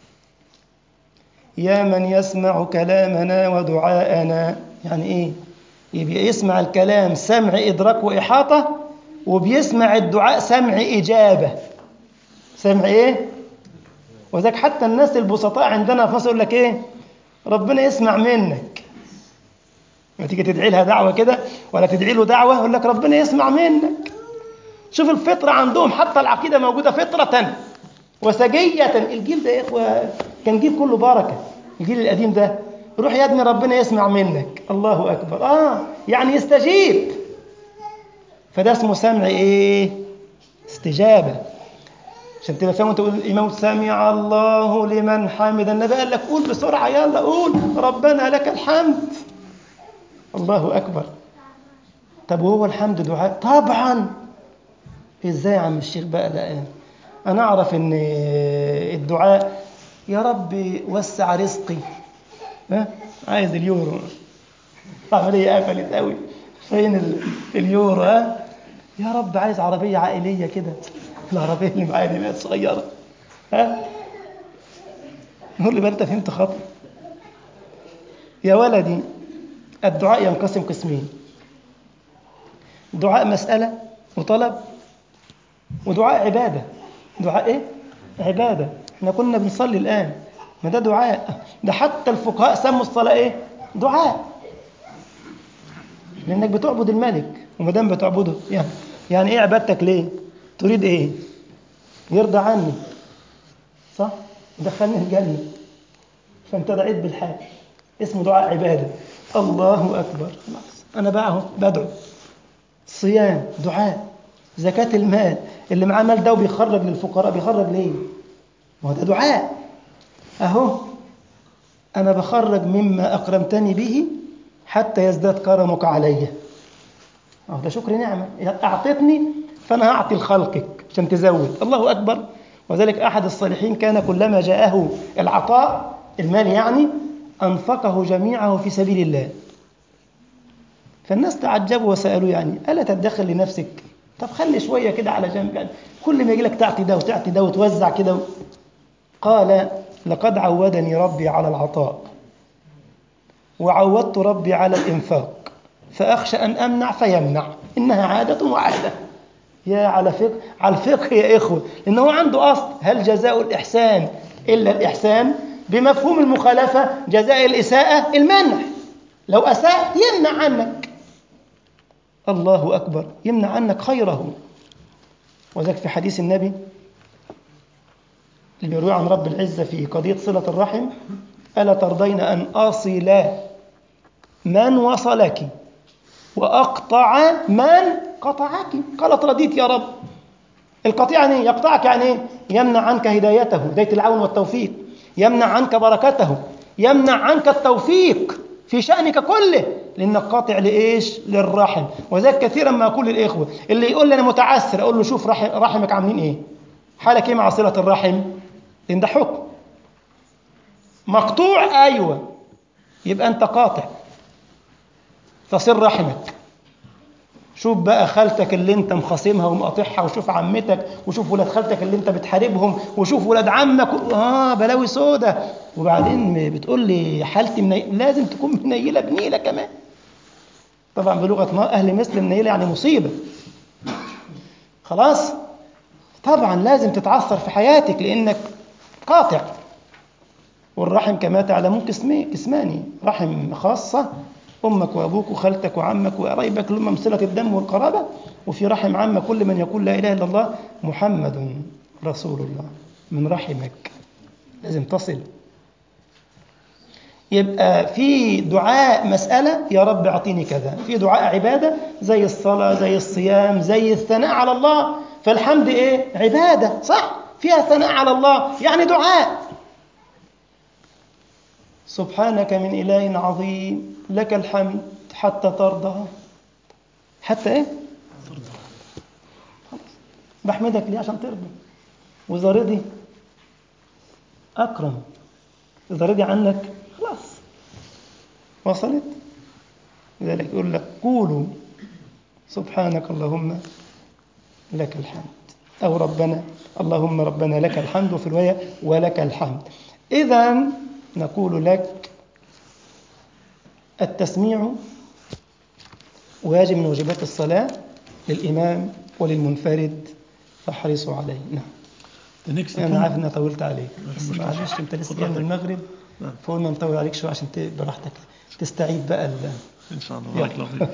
يا من يسمع كلامنا ودعاءنا، يعني إيه؟ يبقى يسمع الكلام سمع إدراك وإحاطة، وبيسمع الدعاء سمع إجابة. سمع إيه؟ وذلك حتى الناس البسطاء عندنا في مصر يقول لك إيه؟ ربنا يسمع منك. ما تيجي تدعي لها دعوة كده ولا تدعي له دعوة يقول لك ربنا يسمع منك. شوف الفطرة عندهم، حتى العقيدة موجودة فطرة وسجية. الجيل ده يا إخوة كان جيل كله بركة، الجيل القديم ده. روح يا ابني ربنا يسمع منك، الله أكبر، آه يعني يستجيب. فده اسمه سمع إيه؟ استجابة. عشان تبقى فاهم وانت تقول الإمام سمع الله لمن حمد، النبي قال لك قول بسرعة، يلا قول ربنا لك الحمد، الله أكبر. طب وهو الحمد دعاء؟ طبعا. ازاي يا عم الشيخ بقى ده؟ ايه؟ انا اعرف ان الدعاء يا رب وسع رزقي، ها عايز اليورو، عملية قفلت قوي، فين ال- اليورو؟ ها يا رب عايز عربية عائلية كده، العربية اللي معايا دي بقت صغيرة، ها نقول لي بقى انت فهمت خطأ يا ولدي. الدعاء ينقسم قسمين: دعاء مسألة وطلب، ودعاء عبادة. دعاء ايه؟ عبادة. احنا كنا بنصلي الآن، ما ده دعاء. ده حتى الفقهاء سموا الصلاة ايه؟ دعاء، لأنك بتعبد الملك. وما دام بتعبده يعني يعني ايه عبادتك؟ ليه؟ تريد ايه؟ يرضى عني، صح؟ دخلني الجنة، فانت دعيت بالحال، اسمه دعاء عبادة. الله أكبر، أنا بقى اهو بدعو. صيام دعاء. زكاة المال، اللي معاه مال ده وبيخرج للفقراء، بيخرج ليه؟ ما هو ده دعاء. أهو أنا بخرج مما أكرمتني به حتى يزداد كرمك علي. أهو ده شكر نعمة، أعطتني فأنا هعطي لخلقك عشان تزود، الله أكبر. وذلك أحد الصالحين كان كلما جاءه العطاء المال يعني أنفقه جميعه في سبيل الله. فالناس تعجبوا وسألوا يعني ألا تدخر لنفسك؟ طب خلي شوية كده على جنب، يعني كل ما يجي لك تعطي ده وتعطي ده وتوزع كده. قال لقد عودني ربي على العطاء وعودت ربي على الإنفاق، فأخشى أن أمنع فيمنع، إنها عادة وعادة. يا على فقه، على الفقه يا إخوة، إنه عنده أصل: هل جزاء الإحسان إلا الإحسان؟ بمفهوم المخالفة جزاء الإساءة المنع. لو أساء يمنع عنك، الله أكبر، يمنع عنك خيره. وذلك في حديث النبي اللي بيروي عن رب العزة في قضية صلة الرحم: ألا ترضين أن أصل من وصلك وأقطع من قطعك؟ قالت رضيت يا رب. القطيع يعني يقطعك، يعني إيه؟ يمنع عنك هدايته، هداية العون والتوفيق، يمنع عنك بركته، يمنع عنك التوفيق في شأنك كله، لأنك قاطع لإيش؟ للرحم. وذلك كثيرا ما أقول للإخوة اللي يقول لي أنا متعسر، أقول له شوف رحم رحمك عاملين إيه، حالك إيه مع صلة الرحم؟ لأن ده حكم مقطوع، أيوة، يبقى أنت قاطع، فصل رحمك. شوف بقى خالتك اللي انت مخاصمها ومقاطعها، وشوف عمتك، وشوف ولاد خالتك اللي انت بتحاربهم، وشوف ولاد عمك، اه بلاوي سودة. وبعدين بتقول لي حالتي مني... لازم تكون منيلة بنيلة كمان. طبعا بلغة أهل مصر منيلة يعني مصيبة، خلاص. طبعا لازم تتعثر في حياتك لأنك قاطع. والرحم كما تعلمون قسمين قسماني: رحم خاصة أمك وأبوك وخالتك وعمك وقرايبك اللي هم صلة الدم والقرابة، وفي رحم عامة كل من يقول لا إله إلا الله محمد رسول الله، من رحمك لازم تصل. يبقى في دعاء مسألة يا رب أعطيني كذا، في دعاء عبادة زي الصلاة زي الصيام زي الثناء على الله. فالحمد إيه؟ عبادة، صح؟ فيها ثناء على الله يعني دعاء. سبحانك من إله عظيم لك الحمد حتى ترضى. حتى إيه؟ بحمدك ليه؟ عشان ترضى. وإذا رضي أكرم، إذا رضي عنك خلاص وصلت. لذلك يقول لك قولوا سبحانك اللهم لك الحمد، أو ربنا اللهم ربنا لك الحمد، وفي رواية ولك الحمد. إذا نقول لك التسميع واجب من واجبات الصلاة للإمام وللمنفرد، فاحرصوا عليه. نعم. أنا عارف إن أنا طولت عليك، بس معلش أنت لسه جاي من المغرب، فقلنا نطول عليك شوية عشان براحتك تستعيد بقى ال Inshallah, ja. Glaube ich.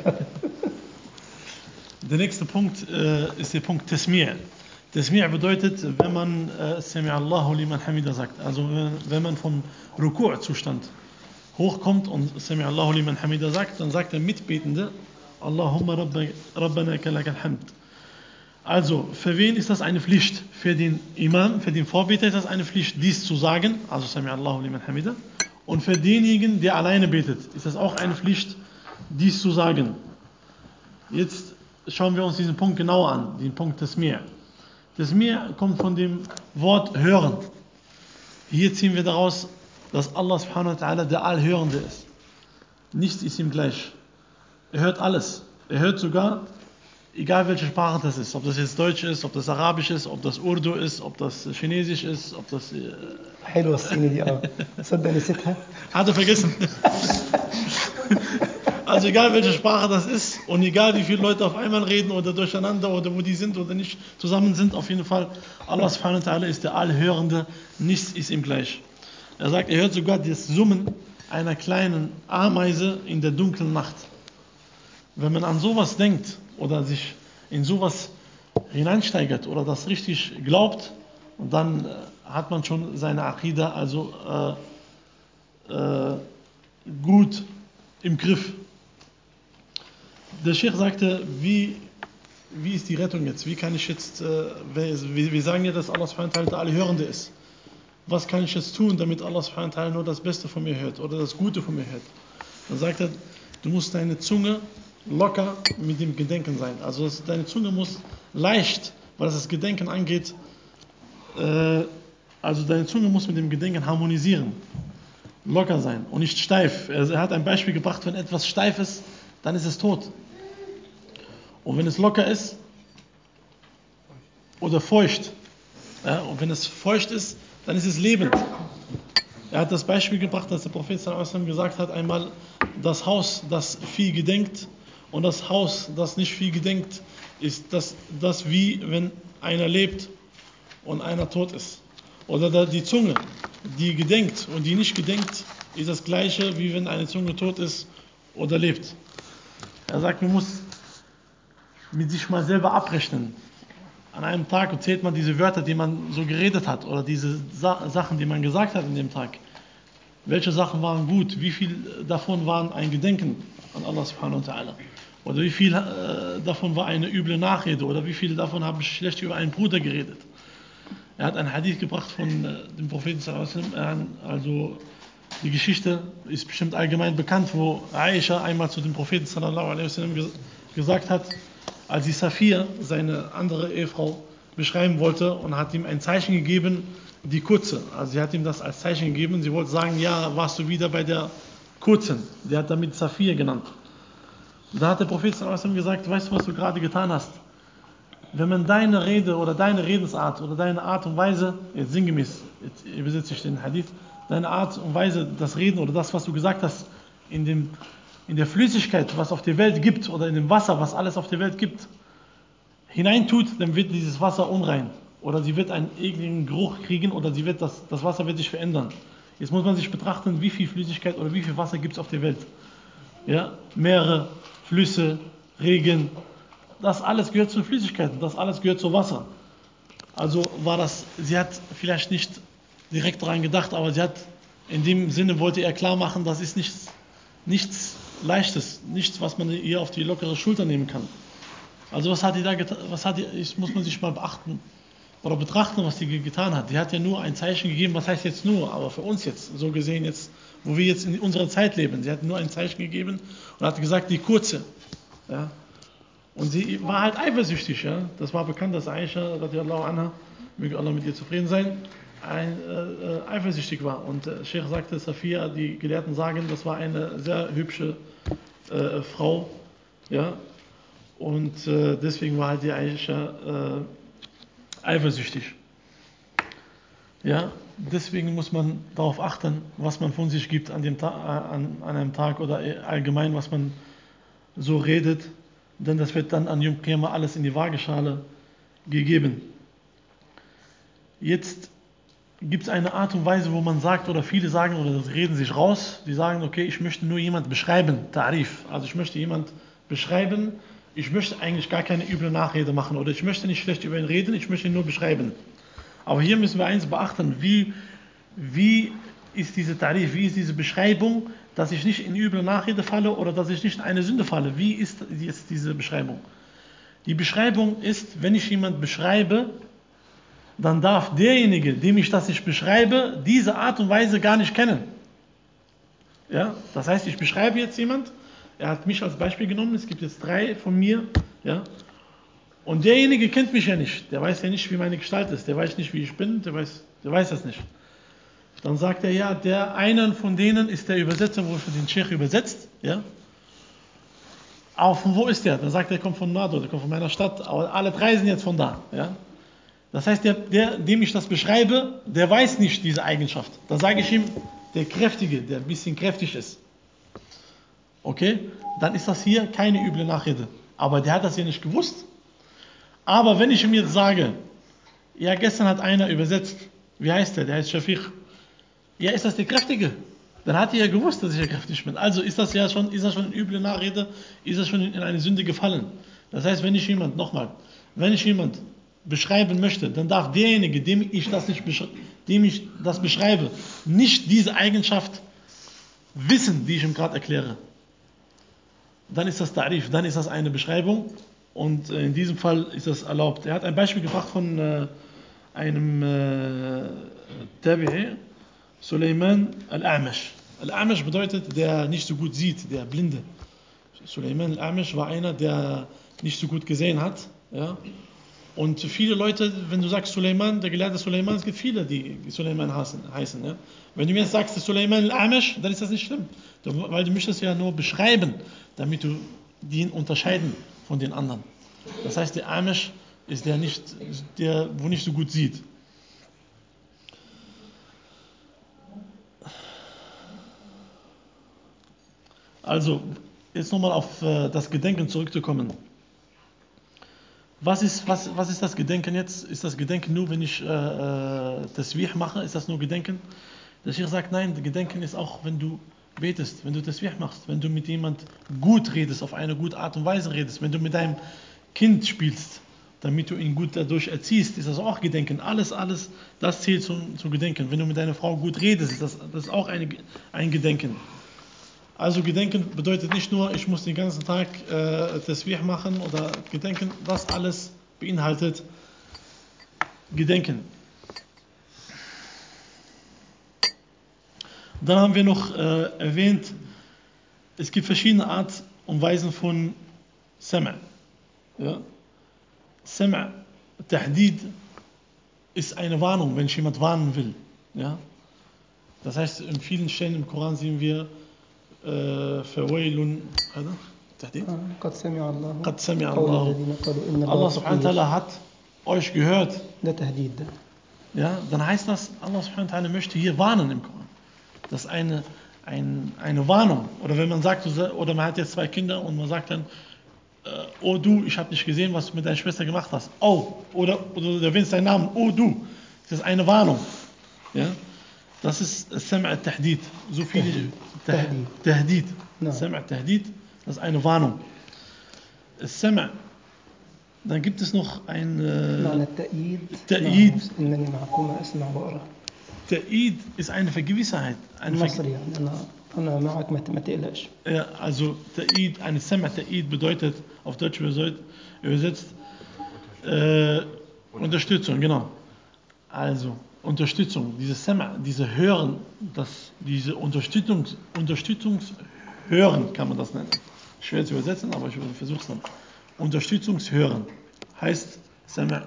Der nächste Punkt äh, ist der Punkt Tasmi'. Tasmi' bedeutet, wenn man äh, Sami Allahu liman hamida sagt, also wenn, wenn man vom Ruku'-Zustand hochkommt und Sami Allahu liman hamida sagt, dann sagt der Mitbetende Allahumma Rabbana lakal hamd. Also, für wen ist das eine Pflicht? Für den Imam, für den Vorbeter ist das eine Pflicht, dies zu sagen, also Sami Allahu liman hamida. Und für denjenigen, der alleine betet, ist das auch eine Pflicht, dies zu sagen. Jetzt schauen wir uns diesen Punkt genauer an, den Punkt Tasmi'. Tasmi' kommt von dem Wort hören. Hier ziehen wir daraus, dass Allah subhanahu wa ta'ala der Allhörende ist. Nichts ist ihm gleich. Er hört alles. Er hört sogar, egal welche Sprache das ist, ob das jetzt Deutsch ist, ob das Arabisch ist, ob das Urdu ist, ob das Chinesisch ist, ob das... حلوة الصيني دي اه صدق نسيتها. Hat er vergessen. Also egal welche Sprache das ist und egal wie viele Leute auf einmal reden oder durcheinander oder wo die sind oder nicht zusammen sind, auf jeden Fall, Allah subhanahu wa ta'ala ist der Allhörende, nichts ist ihm gleich. Er sagt, er hört sogar das Summen einer kleinen Ameise in der dunklen Nacht. Wenn man an sowas denkt oder sich in sowas hineinsteigert oder das richtig glaubt, dann hat man schon seine Aqida also äh, äh, gut im Griff. Der Sheikh sagte, wie, wie ist die Rettung jetzt? Wie kann ich jetzt, äh, wir, wir sagen ja, dass Allah subhanahu wa ta'ala der Allhörende ist. Was kann ich jetzt tun, damit Allah subhanahu wa ta'ala nur das Beste von mir hört oder das Gute von mir hört? Dann sagt er, du musst deine Zunge locker mit dem Gedenken sein. Also das, deine Zunge muss leicht, was das Gedenken angeht, äh, also deine Zunge muss mit dem Gedenken harmonisieren. Locker sein und nicht steif. Er hat ein Beispiel gebracht, wenn etwas steif ist, dann ist es tot. Und wenn es locker ist oder feucht, ja, und wenn es feucht ist, dann ist es lebend. Er hat das Beispiel gebracht, dass der Prophet sallallahu alaihi wasallam gesagt hat, einmal das Haus, das viel gedenkt und das Haus, das nicht viel gedenkt, ist das, das wie wenn einer lebt und einer tot ist. Oder die Zunge, die gedenkt und die nicht gedenkt, ist das gleiche, wie wenn eine Zunge tot ist oder lebt. Er sagt, man muss mit sich mal selber abrechnen. An einem Tag zählt man diese Wörter, die man so geredet hat, oder diese Sa- Sachen, die man gesagt hat in dem Tag. Welche Sachen waren gut? Wie viel davon waren ein Gedenken an Allah subhanahu wa ta'ala? Oder wie viel äh, davon war eine üble Nachrede? Oder wie viel davon habe ich schlecht über einen Bruder geredet? Er hat einen Hadith gebracht von äh, dem Propheten sallallahu alaihi wasallam, also die Geschichte ist bestimmt allgemein bekannt, wo Aisha einmal zu dem Propheten sallallahu alaihi wasallam ges- gesagt hat, als sie Safir, seine andere Ehefrau, beschreiben wollte und hat ihm ein Zeichen gegeben, die kurze. Also sie hat ihm das als Zeichen gegeben. Sie wollte sagen, ja, warst du wieder bei der kurzen. Der hat damit Safir genannt. Und da hat der Prophet sallallahu alaihi wasallam gesagt, weißt du, was du gerade getan hast? Wenn man deine Rede oder deine Redensart oder deine Art und Weise, jetzt sinngemäß, jetzt übersetze ich den Hadith, deine Art und Weise, das Reden oder das, was du gesagt hast, in, dem, in der Flüssigkeit, was auf der Welt gibt, oder in dem Wasser, was alles auf der Welt gibt, hineintut, dann wird dieses Wasser unrein. Oder sie wird einen ekligen Geruch kriegen oder sie wird das, das Wasser wird sich verändern. Jetzt muss man sich betrachten, wie viel Flüssigkeit oder wie viel Wasser gibt es auf der Welt. Ja? Meere, Flüsse, Regen, das alles gehört zu Flüssigkeiten, das alles gehört zu Wasser. Also war das, sie hat vielleicht nicht direkt daran gedacht, aber sie hat In dem Sinne wollte er klar machen, das ist nichts, nichts Leichtes, nichts, was man ihr auf die lockere Schulter nehmen kann. Also was hat die da getan? Was hat die, ich, muss man sich mal beachten oder betrachten, was die getan hat. Die hat ja nur ein Zeichen gegeben, was heißt jetzt nur, aber für uns jetzt, so gesehen jetzt, wo wir jetzt in unserer Zeit leben. Sie hat nur ein Zeichen gegeben und hat gesagt, die kurze. Ja. Und sie war halt eifersüchtig. Ja. Das war bekannt, dass Aisha, radiallahu anha, möge Allah mit ihr zufrieden sein, ein, äh, eifersüchtig war. Und äh, Sheikh sagte, Safia, die Gelehrten sagen, das war eine sehr hübsche äh, Frau. Ja. Und äh, deswegen war halt die Aisha äh, eifersüchtig. Ja, deswegen muss man darauf achten, was man von sich gibt an, dem Ta- an, an einem Tag oder allgemein, was man so redet, denn das wird dann an Yom Kippur alles in die Waageschale gegeben. Jetzt gibt es eine Art und Weise, wo man sagt, oder viele sagen, oder das reden sich raus, die sagen, okay, ich möchte nur jemand beschreiben, Tarif, also ich möchte jemand beschreiben, ich möchte eigentlich gar keine üble Nachrede machen, oder ich möchte nicht schlecht über ihn reden, ich möchte ihn nur beschreiben. Aber hier müssen wir eins beachten, wie, wie ist diese Tarif, wie ist diese Beschreibung, dass ich nicht in üble Nachrede falle oder dass ich nicht in eine Sünde falle. Wie ist jetzt diese Beschreibung? Die Beschreibung ist, wenn ich jemand beschreibe, dann darf derjenige, dem ich das nicht beschreibe, diese Art und Weise gar nicht kennen. Ja? Das heißt, ich beschreibe jetzt jemand, er hat mich als Beispiel genommen, es gibt jetzt drei von mir, ja? Und derjenige kennt mich ja nicht, der weiß ja nicht, wie meine Gestalt ist, der weiß nicht, wie ich bin, der weiß, der weiß das nicht. Dann sagt er, ja, der einen von denen ist der Übersetzer, wo er für den Sheikh übersetzt, ja. Aber von wo ist der? Dann sagt er, er kommt von Nado, der kommt von meiner Stadt, aber alle drei sind jetzt von da, ja. Das heißt, der, der, dem ich das beschreibe, der weiß nicht diese Eigenschaft. Dann sage ich ihm, der Kräftige, der ein bisschen kräftig ist. Okay? Dann ist das hier keine üble Nachrede. Aber der hat das ja nicht gewusst. Aber wenn ich ihm jetzt sage, ja, gestern hat einer übersetzt, wie heißt der? Der heißt Shafiq. Ja, ist das der Kräftige? Dann hat er ja gewusst, dass ich ja kräftig bin. Also ist das ja schon, ist das schon eine üble Nachrede, ist das schon in eine Sünde gefallen. Das heißt, wenn ich jemand, nochmal, wenn ich jemand beschreiben möchte, dann darf derjenige, dem ich das nicht dem ich das beschreibe, nicht diese Eigenschaft wissen, die ich ihm gerade erkläre. Dann ist das Tarif, dann ist das eine Beschreibung. Und in diesem Fall ist das erlaubt. Er hat ein Beispiel gebracht von äh, einem äh, Tabi'i, Suleiman al-A'mash. Al-A'mash bedeutet, der nicht so gut sieht, der Blinde. Suleiman al-A'mash war einer, der nicht so gut gesehen hat. Ja? Und viele Leute, wenn du sagst Suleiman, der Gelehrte Suleiman, es gibt viele, die Suleiman heißen. heißen ja? Wenn du mir jetzt sagst Suleiman al-A'mash, dann ist das nicht schlimm. Weil du möchtest ja nur beschreiben, damit du ihn unterscheiden von den anderen. Das heißt, der Amish ist der, nicht, der wo nicht so gut sieht. Also, jetzt nochmal auf äh, das Gedenken zurückzukommen. Was ist, was, was ist das Gedenken jetzt? Ist das Gedenken nur, wenn ich äh, äh, Tasbih mache? Ist das nur Gedenken? Der Sheikh sagt, nein, Gedenken ist auch, wenn du betest, wenn du Tasbih machst, wenn du mit jemand gut redest, auf eine gute Art und Weise redest, wenn du mit deinem Kind spielst, damit du ihn gut dadurch erziehst, ist das auch Gedenken. Alles, alles, das zählt zum, zum Gedenken. Wenn du mit deiner Frau gut redest, ist das, das ist auch eine, ein Gedenken. Also Gedenken bedeutet nicht nur, ich muss den ganzen Tag äh, Tasbih machen oder Gedenken, das alles beinhaltet Gedenken. Dann haben wir noch äh, erwähnt, es gibt verschiedene Art und Weisen von Sam'. Ja? Sam', Tahdid, ist eine Warnung, wenn ich jemand warnen will. Ja? Das heißt, in vielen Stellen im Koran sehen wir Fawailun, Tahdid? قد سمع الله قد سمع قول الله. الذين قالوا إن Allah الله subhanahu wa فقير. ta'ala hat euch gehört. ده تهديد ده. Ja, dann heißt das, Allah subhanahu wa ta'ala möchte hier warnen im Koran. Das ist eine, ein, eine Warnung. Oder wenn man sagt, oder man hat jetzt zwei Kinder und man sagt dann, oh du, ich habe nicht gesehen, was du mit deiner Schwester gemacht hast. Oh, oder, oder du erwähnst deinen Namen, oh du. Das ist eine Warnung. Ja? Das ist Sam' al-Tahdid. So viele Tahdid. Tahdid. No. Sam' al-Tahdid, das ist eine Warnung. Sam'. Dann gibt es noch ein معنى التأييد تأييد. إنني معكم أسمع وأرى. Ta'id ist eine Vergewisserheit. Eine مصري يعني أنا أنا معك ما ما تقلقش. Ja, also Ta'id, eine Sama Ta'id bedeutet, auf Deutsch übersetzt, äh, Unterstützung, genau. Also, Unterstützung, diese Sama, diese Hören, das, diese Unterstützungs, Unterstützungshören kann man das nennen. Schwer zu übersetzen, aber ich versuche es dann. Unterstützungshören heißt Sama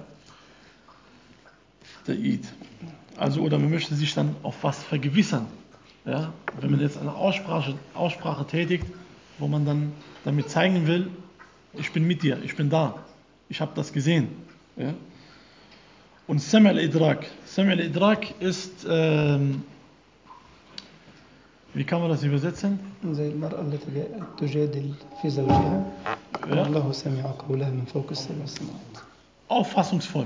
Ta'id. Also, oder man möchte sich dann auf was vergewissern. Ja, wenn man jetzt eine Aussprache, Aussprache tätigt, wo man dann damit zeigen will, ich bin mit dir, ich bin da, ich habe das gesehen. Ja? Und Sam' al-Idrak. Sam' al-Idrak ist, ähm, wie kann man das übersetzen? زي المرأة التي تجادل في زوجها Ja? والله سمع قولها من فوق السبع سماوات. Auffassungsvoll.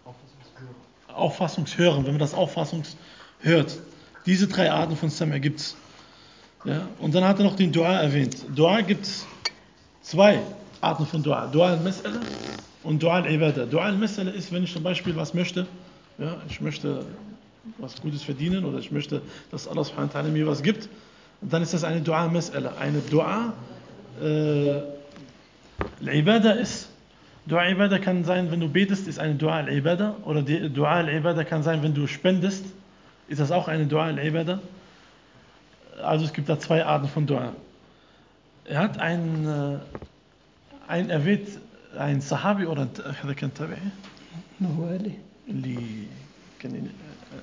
Auffassungshören, wenn man das Auffassungshört. Diese drei Arten von Sam' gibt es. Ja? Und dann hat er noch den Dua erwähnt. Dua gibt es zwei Arten von Dua. Dua al-Mas'ala und Dua al-Ibadah. Dua al-Mas'ala ist, wenn ich zum Beispiel was möchte, ja, ich möchte was Gutes verdienen oder ich möchte, dass Allah subhanahu wa ta'ala mir was gibt, dann ist das eine Dua al-Mas'ala. Eine Dua äh, al-Ibadah ist, Dua al-Ibadah kann sein, wenn du betest, ist eine Dua al-Ibadah, oder die Dua al-Ibadah kann sein, wenn du spendest, ist das auch eine Dua al-Ibadah. Also es gibt da zwei Arten von Dua. Er hat einen, ein erwähnt, ein Sahabi oder ein Tabi'i, هو قال اللي كان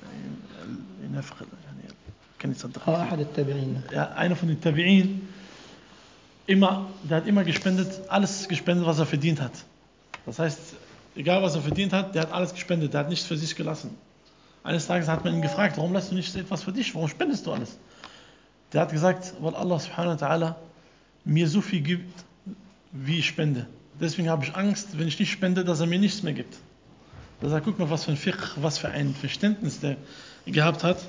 ينافق يعني كان يصدق. اه أحد التابعين. Ja, einer von den Tabi'in, immer, der hat immer gespendet, alles gespendet, was er verdient hat. Das heißt, egal was er verdient hat, der hat alles gespendet, der hat nichts für sich gelassen. Eines Tages hat man ihn gefragt, warum lässt du nicht etwas für dich, warum spendest du alles? Der hat gesagt, weil Allah subhanahu wa ta'ala mir so viel gibt, wie ich spende. Deswegen habe ich Angst, wenn ich nicht spende, dass er mir nichts mehr gibt. Da sagt, guck mal, was für ein Fiqh, was für ein Verständnis der gehabt hat.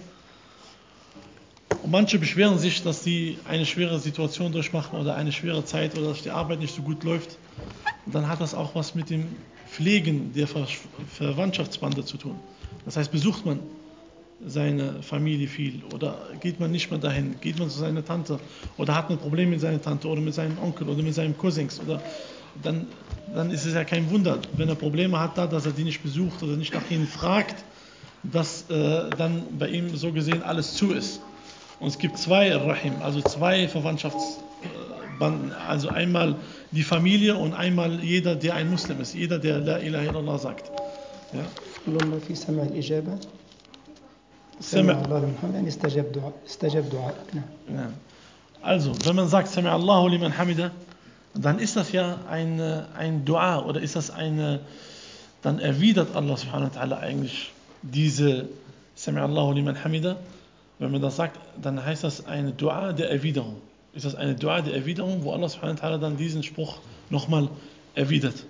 Und manche beschweren sich, dass die eine schwere Situation durchmachen oder eine schwere Zeit oder dass die Arbeit nicht so gut läuft. Und dann hat das auch was mit dem Pflegen der Ver- Verwandtschaftsbande zu tun. Das heißt, besucht man seine Familie viel oder geht man nicht mehr dahin, geht man zu seiner Tante oder hat ein Problem mit seiner Tante oder mit seinem Onkel oder mit seinen Cousins, oder dann, dann ist es ja kein Wunder, wenn er Probleme hat da, dass er die nicht besucht oder nicht nach ihnen fragt, dass äh, dann bei ihm so gesehen alles zu ist. Und es gibt zwei Rahim, also zwei Verwandtschaftsbanden, also einmal die Familie und einmal jeder, der ein Muslim ist, jeder, der La ilaha illallah sagt. Ja? اللهم في سمع الإجابة سمع. سمع الله لمن حمده يعني استجاب دعاء استجاب دعاء نعم. Ja. Also, wenn man sagt, Sami Allahu liman hamida, dann ist das ja ein, ein Dua oder ist das eine, dann erwidert Allah subhanahu wa ta'ala eigentlich diese Sami Allahu liman hamida. Wenn man das sagt, dann heißt das eine Dua der Erwiderung. Ist das eine Dua der Erwiderung, wo Allah subhanahu wa ta'ala dann diesen Spruch nochmal erwidert.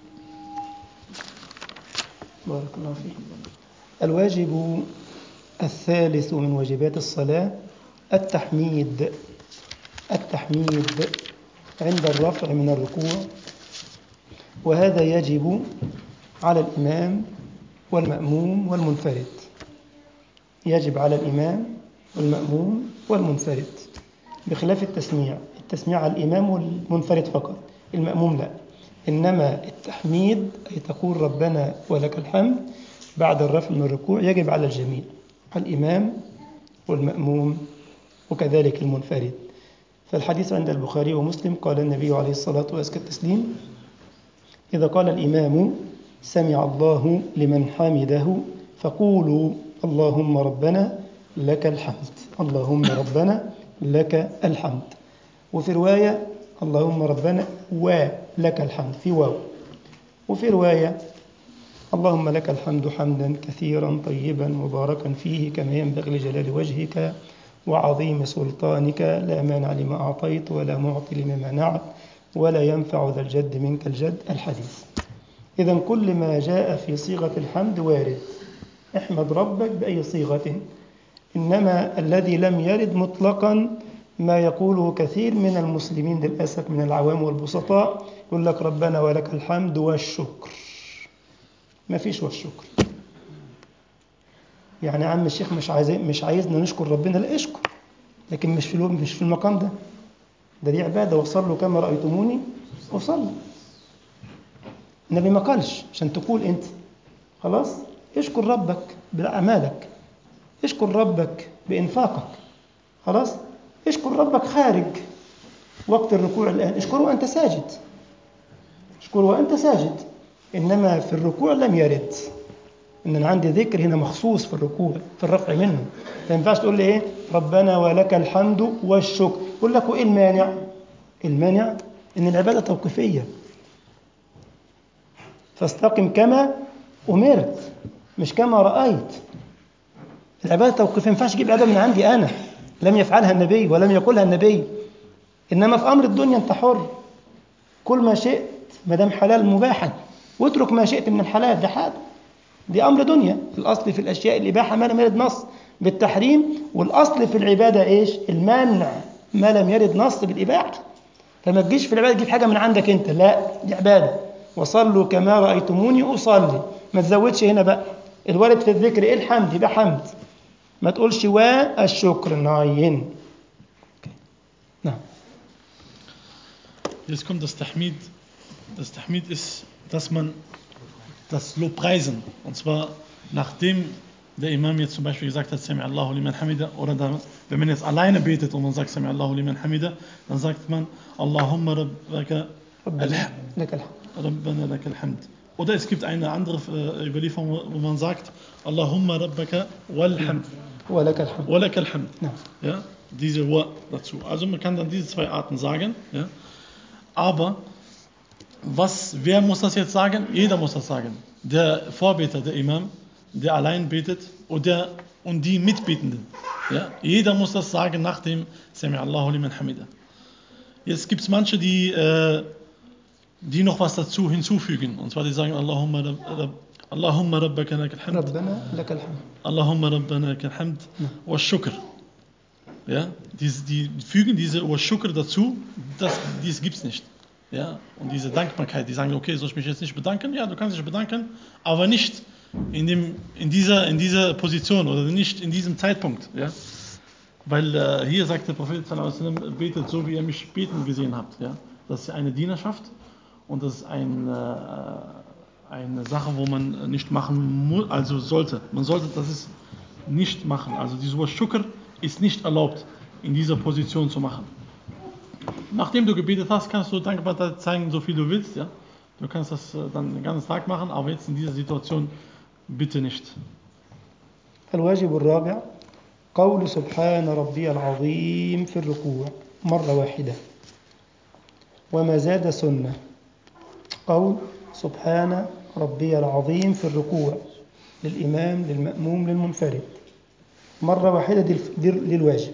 بارك الله فيك. الواجب الثالث من واجبات الصلاة التحميد التحميد عند الرفع من الركوع، وهذا يجب على الإمام والمأموم والمنفرد. يجب على الإمام والمأموم والمنفرد بخلاف التسميع. التسميع على الإمام والمنفرد فقط، المأموم لا. إنما التحميد أي تقول ربنا ولك الحمد بعد الرفع من الركوع يجب على الجميع، الإمام والمأموم وكذلك المنفرد. فالحديث عند البخاري ومسلم قال النبي عليه الصلاة وأزكى التسليم: إذا قال الإمام سمع الله لمن حمده فقولوا اللهم ربنا لك الحمد، اللهم ربنا لك الحمد. وفي رواية اللهم ربنا ولك الحمد في واو. وفي رواية اللهم لك الحمد حمدا كثيرا طيبا مباركا فيه كما ينبغي لجلال وجهك وعظيم سلطانك لا مانع لما أعطيت ولا معطي لما منعت ولا ينفع ذا الجد منك الجد. الحديث. إذن كل ما جاء في صيغة الحمد وارد، احمد ربك بأي صيغة. إنما الذي لم يرد مطلقا ما يقوله كثير من المسلمين للأسف من العوام والبسطاء، يقول لك ربنا ولك الحمد والشكر. ما فيش والشكر. يعني عم الشيخ مش عايز مش عايزنا نشكر ربنا، لا اشكر، لكن مش في مش في المقام ده. ده دي عبادة، وصلوا كما رأيتموني أصلي. النبي ما قالش عشان تقول أنت خلاص. اشكر ربك بأعمالك، اشكر ربك بإنفاقك، خلاص. اشكر ربك خارج وقت الركوع الآن، اشكره وأنت ساجد، اشكره وأنت ساجد. إنما في الركوع لم يرد إن أنا عندي ذكر هنا مخصوص في الركوع في الرفع منه. ما ينفعش تقول لي إيه ربنا ولك الحمد والشكر. يقول لك وإيه المانع؟ المانع إن العبادة توقيفية، فاستقم كما أمرت مش كما رأيت. العبادة توقيفية، ما ينفعش أجيب عبادة من عندي أنا، لم يفعلها النبي ولم يقولها النبي. إنما في أمر الدنيا أنت حر، كل ما شئت ما دام حلال مباحا، واترك ما شئت من الحلال، ده حاجة دي أمر دنيا. الأصل في الأشياء الإباحة ما لم يرد نص بالتحريم، والأصل في العبادة إيش؟ المنع ما لم يرد نص بالإباحة. فما تجيش في العبادة تجيب حاجة من عندك أنت، لا دي عبادة. وصلوا كما رأيتموني أصلي. ما تزودش هنا بقى الوارد في الذكر إيه؟ الحمد، يبقى حمد، ما تقولش والشكر. ناين. نعم. Jetzt kommt das Tahmid. Das Tahmid ist, dass man das Lobpreisen, und zwar nachdem der Imam jetzt zum Beispiel gesagt hat, Sami Allahu liman hamida, oder dann, wenn man jetzt alleine betet und man sagt Sami Allahu liman hamida, dann sagt man Allahumma rabbaka Rabbana lakal hamd. Oder es gibt eine andere äh, Überlieferung, wo man sagt Allahumma rabbaka wal hamd. Walakal hamd. Ja, diese Wa dazu. Also man kann dann diese zwei Arten sagen, ja. Aber was, wer muss das jetzt sagen? Jeder muss das sagen. Der Vorbeter, der Imam, der allein betet, oder und die Mitbetenden. Ja? Jeder muss das sagen nach dem Sami Allahu liman hamida. Jetzt gibt es manche, die, äh, die noch was dazu hinzufügen. Und zwar die sagen Allahumma, Rabb, Allahumma rabbaka lakal hamd. Allahumma rabbana lakal hamd. Wa shukr. Ja? Die, die fügen diese Wa shukr dazu. Das, dies gibt es nicht. Ja, und diese Dankbarkeit, die sagen, okay, soll ich mich jetzt nicht bedanken? Ja, du kannst dich bedanken, aber nicht in, dem, in, dieser, in dieser Position oder nicht in diesem Zeitpunkt. Ja? Weil äh, hier sagt der Prophet sallallahu alaihi wasallam, betet so, wie ihr mich beten gesehen habt. Ja? Das ist eine Dienerschaft und das ist ein, äh, eine Sache, wo man nicht machen muss, also sollte. Man sollte das nicht machen. Also dieses Shukr ist nicht erlaubt, in dieser Position zu machen. Nachdem du gebetet hast, kannst du Dankbarkeit zeigen, so viel du willst. Ja? Du kannst das dann den ganzen Tag machen, aber jetzt in dieser Situation bitte nicht. الواجب الرابع قول سبحان ربي العظيم في الركوع مرة واحدة، وما زاد سنة. قول سبحان ربي العظيم في الركوع للإمام للمأموم للمنفرد مرة واحدة، دي للواجب.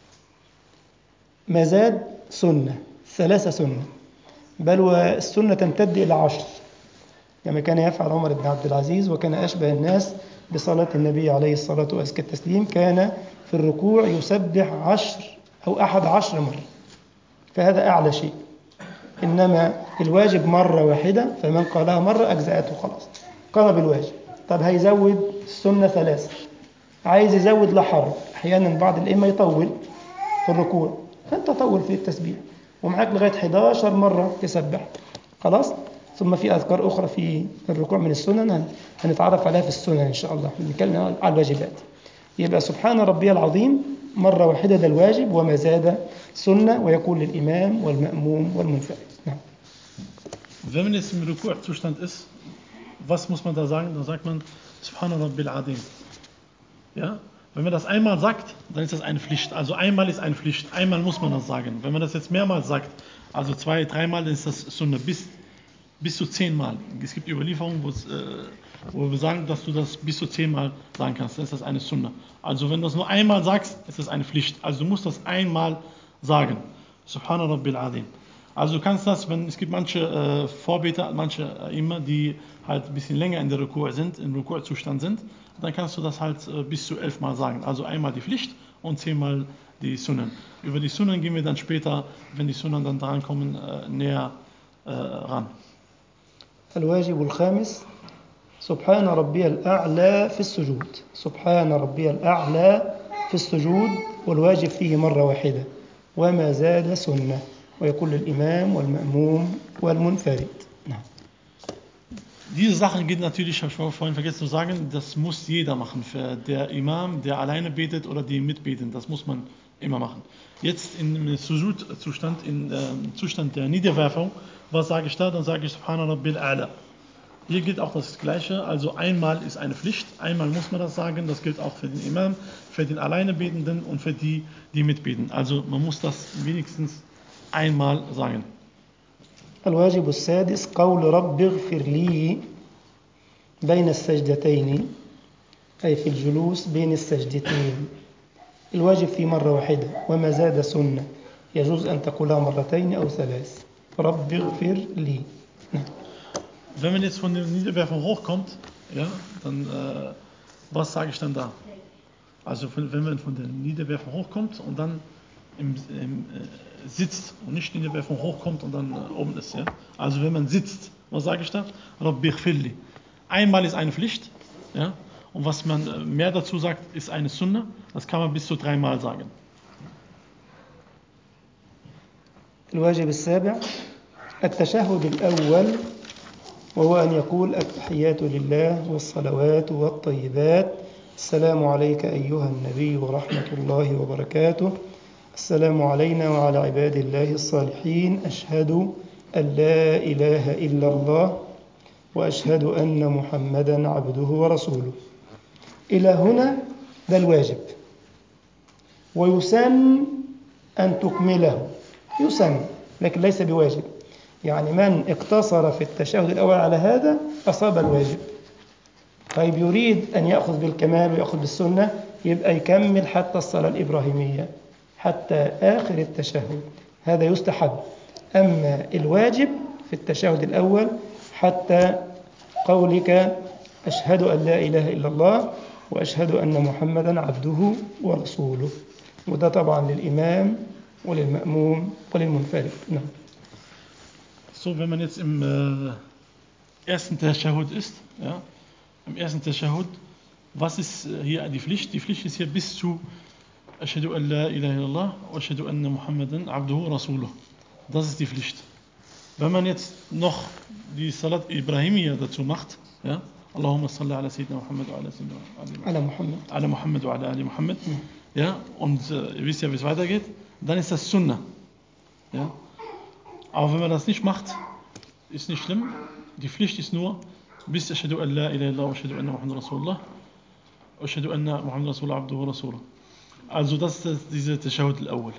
ما زاد سنة، ثلاثة سنة، بل والسنة تمتد إلى عشر كما كان يفعل عمر بن عبد العزيز، وكان أشبه الناس بصلاة النبي عليه الصلاة وأزكى التسليم. كان في الركوع يسبح عشر أو أحد عشر مرة، فهذا أعلى شيء. إنما الواجب مرة واحدة، فمن قالها مرة أجزأته خلاص، قام بالواجب. طب هيزود السنة ثلاثة، عايز يزود لحر. أحيانا بعض الأئمة يطول في الركوع، فأنت طول في التسبيح ومعاك لغاية إحدى عشرة مرة تسبح خلاص. ثم في أذكار أخرى في الركوع من السنن هنتعرف عليها في السنن إن شاء الله، نتكلم على الواجبات. يبقى سبحان ربي العظيم مرة واحدة ده الواجب، وما زاد سنة، ويقول للإمام والمأموم والمنفرد. نعم. Wenn man jetzt im Ruku'-Zustand ist, was muss man da sagen? Da sagt man Subhana Rabbil Azim. Ja? Wenn man das einmal sagt, dann ist das eine Pflicht. Also einmal ist eine Pflicht, einmal muss man das sagen. Wenn man das jetzt mehrmals sagt, also zwei, dreimal, dann ist das Sunna, bis, bis zu zehnmal. Es gibt Überlieferungen, wo, es, äh, wo wir sagen, dass du das bis zu zehnmal sagen kannst, dann ist das eine Sunna. Also wenn du das nur einmal sagst, ist das eine Pflicht. Also du musst das einmal sagen. Subhana Rabbil Azim. Also du kannst das, wenn es gibt manche äh, Vorbeter, manche äh, immer, die halt ein bisschen länger in der Ruku' sind, im Ruku'-Zustand sind, dann kannst du das halt äh, bis zu elfmal sagen. Also einmal die Pflicht und zehnmal die Sunnen. Über die Sunnen gehen wir dann später, wenn die Sunnen dann drankommen, äh, näher äh, ran. الواجب الخامس سبحان ربي الأعلى في السجود، سبحان ربي الأعلى في السجود، والواجب فيه مرة واحدة، وما زاد سنة، ويكون للإمام والمأموم والمنفرد. نعم. Diese Sachen geht natürlich, habe ich vorhin vergessen zu sagen, das muss jeder machen. Für der Imam, der alleine betet oder die mitbeten, das muss man immer machen. Jetzt im Sujud-Zustand, im äh, Zustand der Niederwerfung, was sage ich da? Dann sage ich Subhana Rabbil A'la. Hier gilt auch das Gleiche, also einmal ist eine Pflicht, einmal muss man das sagen, das gilt auch für den Imam, für den alleine Betenden und für die, die mitbeten. Also man muss das wenigstens einmal sagen. الواجب السادس قول رب اغفر لي بين السجدتين، أي في الجلوس بين السجدتين. الواجب في مرة واحدة، وما زاد سنة، يجوز أن تقولها مرتين أو ثلاث. رب اغفر لي. Wenn man jetzt von der Niederwerfung hochkommt, ja, dann äh, was sage ich dann da? Also wenn man von der Niederwerfung hochkommt und dann im, im, äh, sitzt und nicht in der Niederwerfung hochkommt und dann äh, oben ist. Ja? Also wenn man sitzt, was sage ich da? Rabbi ighfirli. Einmal ist eine Pflicht, ja? Und was man äh, mehr dazu sagt, ist eine Sunna. Das kann man bis zu dreimal sagen. الواجب السابع التشهد الأول، وهو أن يقول التحيات لله والصلوات والطيبات، السلام عليك أيها النبي ورحمة الله وبركاته، السلام علينا وعلى عباد الله الصالحين، أشهد أن لا إله إلا الله وأشهد أن محمدا عبده ورسوله. إلى هنا ده الواجب، ويسن أن تكمله، يسن لكن ليس بواجب. يعني من اقتصر في التشهد الأول على هذا أصاب الواجب. طيب يريد أن يأخذ بالكمال ويأخذ بالسنة، يبقى يكمل حتى الصلاة الإبراهيمية، حتى آخر التشهد، هذا يستحب. أما الواجب في التشهد الأول حتى قولك أشهد أن لا إله إلا الله وأشهد أن محمدا عبده ورسوله، وده طبعا للإمام وللمأموم وللمنفرد. نعم. So, wenn man jetzt im äh, ersten Tashahhud ist, ja, im ersten Tashahhud, was ist hier die Pflicht? Die Pflicht ist hier bis zu Ashhadu an la ilaha illallah wa ashhadu anna Muhammadan abduhu wa rasuluh. Das ist die Pflicht. Wenn man jetzt noch die Salat Ibrahimiyya dazu macht, ja, Allahumma salli ala Sayyidina Muhammad wa ala Sayyidina Ala Muhammad. Ala Muhammad wa ala Ali Muhammad, ja, und äh, ihr wisst ja, wie es weitergeht, dann ist das Sunnah. Ja. Aber wenn man das nicht macht, ist nicht schlimm. Die Pflicht ist nur bis Ashhadu an la ilaha illallah wa ashhadu anna Muhammadan Rasulullah wa ashhadu anna Muhammadan Rasulullah abduhu wa rasuluh. Also das ist diese Tashahhud al-Awwal.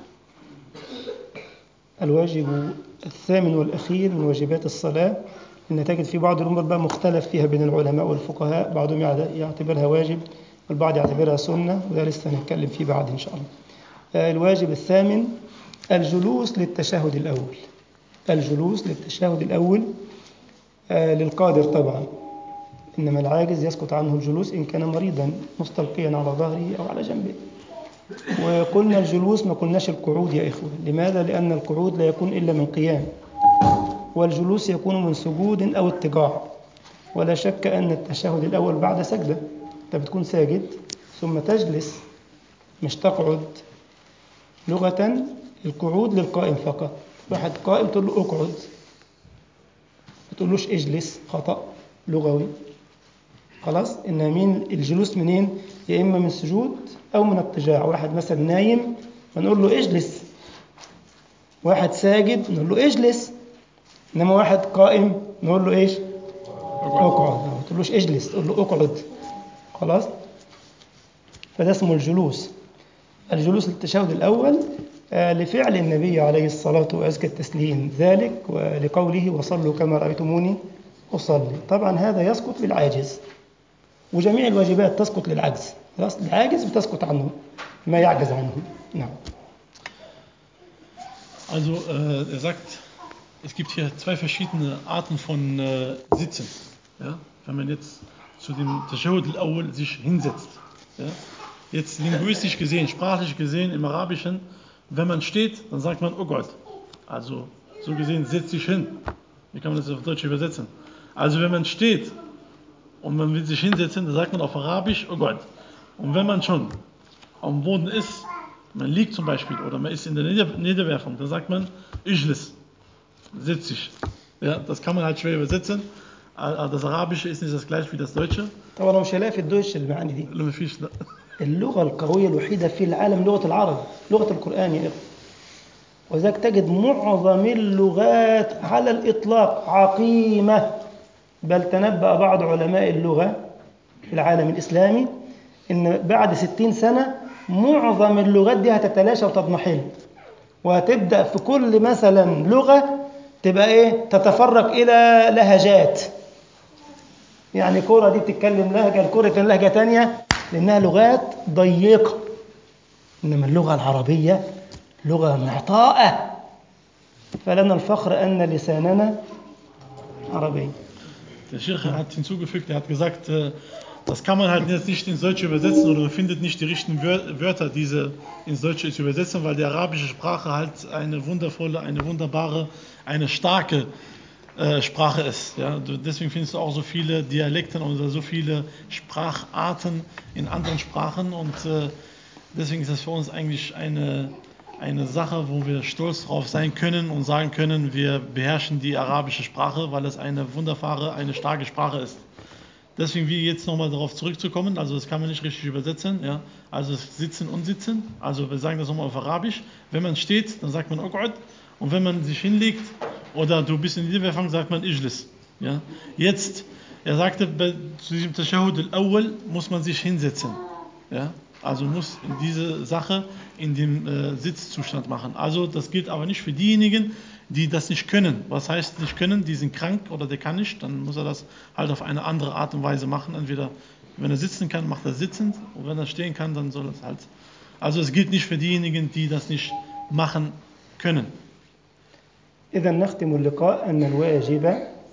الواجب الثامن والأخير من واجبات الصلاة، إن تجد في بعض الأمور بقى مختلف فيها بين العلماء والفقهاء، بعضهم يعتبرها واجب والبعض يعتبرها سنة، وده لسه هنتكلم فيه بعد إن شاء الله. الواجب الثامن الجلوس للتشهد الأول، الجلوس للتشهد الأول للقادر طبعا، إنما العاجز يسقط عنه الجلوس إن كان مريضا مستلقيا على ظهره أو على جنبه. وقلنا الجلوس، ما قلناش القعود يا إخوة. لماذا؟ لأن القعود لا يكون إلا من قيام، والجلوس يكون من سجود أو اضطجاع. ولا شك أن التشهد الأول بعد سجدة، أنت بتكون ساجد ثم تجلس، مش تقعد. لغة القعود للقائم فقط، واحد قائم تقول له اقعد، ما تقولوش اجلس، خطأ لغوي. خلاص. إن مين الجلوس منين؟ يا إما من سجود أو من اضطجاع. واحد مثلا نايم فنقول له اجلس، واحد ساجد نقول له اجلس، إنما واحد قائم نقول له إيش؟ اقعد. ما تقولوش اجلس، تقول له اقعد. خلاص. فده اسمه الجلوس. الجلوس للتشهد الأول لفعل النبي عليه الصلاة وأزكى التسليم ذلك، ولقوله وصلوا كما رأيتموني أصلي. طبعا هذا يسقط للعاجز، وجميع الواجبات تسقط للعجز. العاجز بتسقط عنه ما يعجز عنه. نعم. Also äh, er sagt, es gibt hier zwei verschiedene Arten von äh, Sitzen. Ja? Wenn man jetzt zu dem Tashahhud al-Awwal sich hinsetzt. Ja? Jetzt linguistisch gesehen, sprachlich gesehen, im Arabischen, wenn man steht, dann sagt man, oh Gott. Also so gesehen, setz dich hin. Wie kann man das auf Deutsch übersetzen? Also wenn man steht und man will sich hinsetzen, dann sagt man auf Arabisch, oh Gott. Und wenn man schon am Boden ist, man liegt zum Beispiel oder man ist in der Nieder- Niederwerfung, dann sagt man Ijlis, sitz dich. Ja, das kann man halt schwer übersetzen. Aber das Arabische ist nicht das gleiche wie das Deutsche. طبعا هو مش هلاقي في الدوش المعاني دي. ما فيش لا. اللغة القوية الوحيدة في العالم لغة العرب، لغة القرآن يا إخوة. وذاك تجد معظم اللغات على الإطلاق عقيمة، بل تنبأ بعض علماء اللغة في العالم الإسلامي إن بعد ستين سنة معظم اللغات دي هتتلاشى وتضمحل، وهتبدأ في كل مثلا لغة تبقى إيه تتفرق إلى لهجات. يعني كورة دي بتتكلم لهجة، الكورة كان لهجة تانية، لأنها لغات ضيقة. إنما اللغة العربية لغة معطاءة، فلنا الفخر أن لساننا عربي. Der Sheikh hat hinzugefügt, er hat gesagt, das kann man halt jetzt nicht ins Deutsche übersetzen oder man findet nicht die richtigen Wörter, diese ins Deutsche zu übersetzen, weil die arabische Sprache halt eine wundervolle, eine wunderbare, eine starke äh, Sprache ist. Ja? Deswegen findest du auch so viele Dialekte oder so viele Spracharten in anderen Sprachen und äh, deswegen ist das für uns eigentlich eine, eine Sache, wo wir stolz drauf sein können und sagen können, wir beherrschen die arabische Sprache, weil es eine wunderbare, eine starke Sprache ist. Deswegen, wie jetzt nochmal darauf zurückzukommen, also das kann man nicht richtig übersetzen, ja? Also sitzen und sitzen, also wir sagen das nochmal auf Arabisch, wenn man steht, dann sagt man Uq'ud und wenn man sich hinlegt oder du bist in Niederwerfung, sagt man Ijlis. Ja? Jetzt, er sagte, bei, zu diesem Tashahhud al-Awwal muss man sich hinsetzen, ja? Also muss diese Sache in dem äh, Sitzzustand machen. Also das gilt aber nicht für diejenigen, die das nicht können. Was heißt nicht können? Die sind krank oder der kann nicht, dann muss er das halt auf eine andere Art und Weise machen. Entweder, wenn er sitzen kann, macht er sitzend und wenn er stehen kann, dann soll er es halt. Also es gilt nicht für diejenigen, die das nicht machen können. إذا نختم اللقاء أن الواجب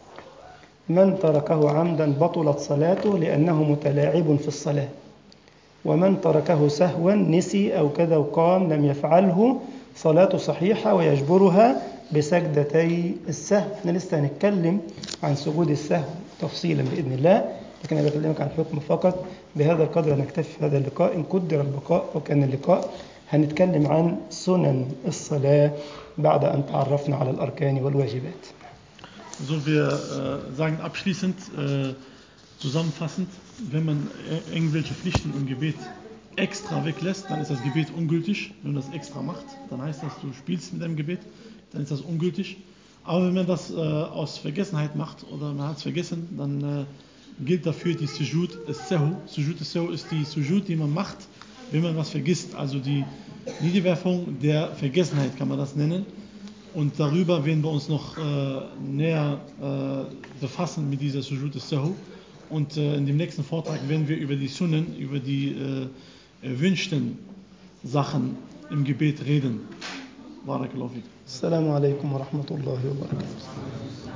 من تركه عمدا بطلت صلاته لأنه متلاعب في الصلاة، ومن تركه سهوا نسي أو كذا وقام لم يفعله صلاته صحيحة ويجبرها بسجدتي السهو. احنا لسه هنتكلم عن سجود السهو تفصيلا بإذن الله، لكن أنا بكلمك عن حكم فقط. بهذا القدر نكتفي في هذا اللقاء، إن قدر البقاء وكان اللقاء. هنتكلم عن سنن الصلاة بعد أن تعرفنا على الأركان والواجبات. So, wir äh, sagen abschließend, äh, zusammenfassend, wenn man irgendwelche Pflichten im Gebet extra weglässt, dann ist das Gebet ungültig. Wenn man das extra macht, dann heißt das, du spielst mit deinem Gebet, dann ist das ungültig. Aber wenn man das äh, aus Vergessenheit macht oder man hat es vergessen, dann äh, gilt dafür die Sujud as-Sahw. Sujud as-Sahw ist die Sujud, die man macht, wenn man was vergisst. Also die Niederwerfung der Vergessenheit kann man das nennen. Und darüber werden wir uns noch äh, näher äh, befassen mit dieser Sujud as-Sahw. Und äh, in dem nächsten Vortrag werden wir über die Sunnen, über die äh, erwünschten Sachen im Gebet reden. Barakallahu fik. Assalamu alaikum wa rahmatullahi wa barakatuh.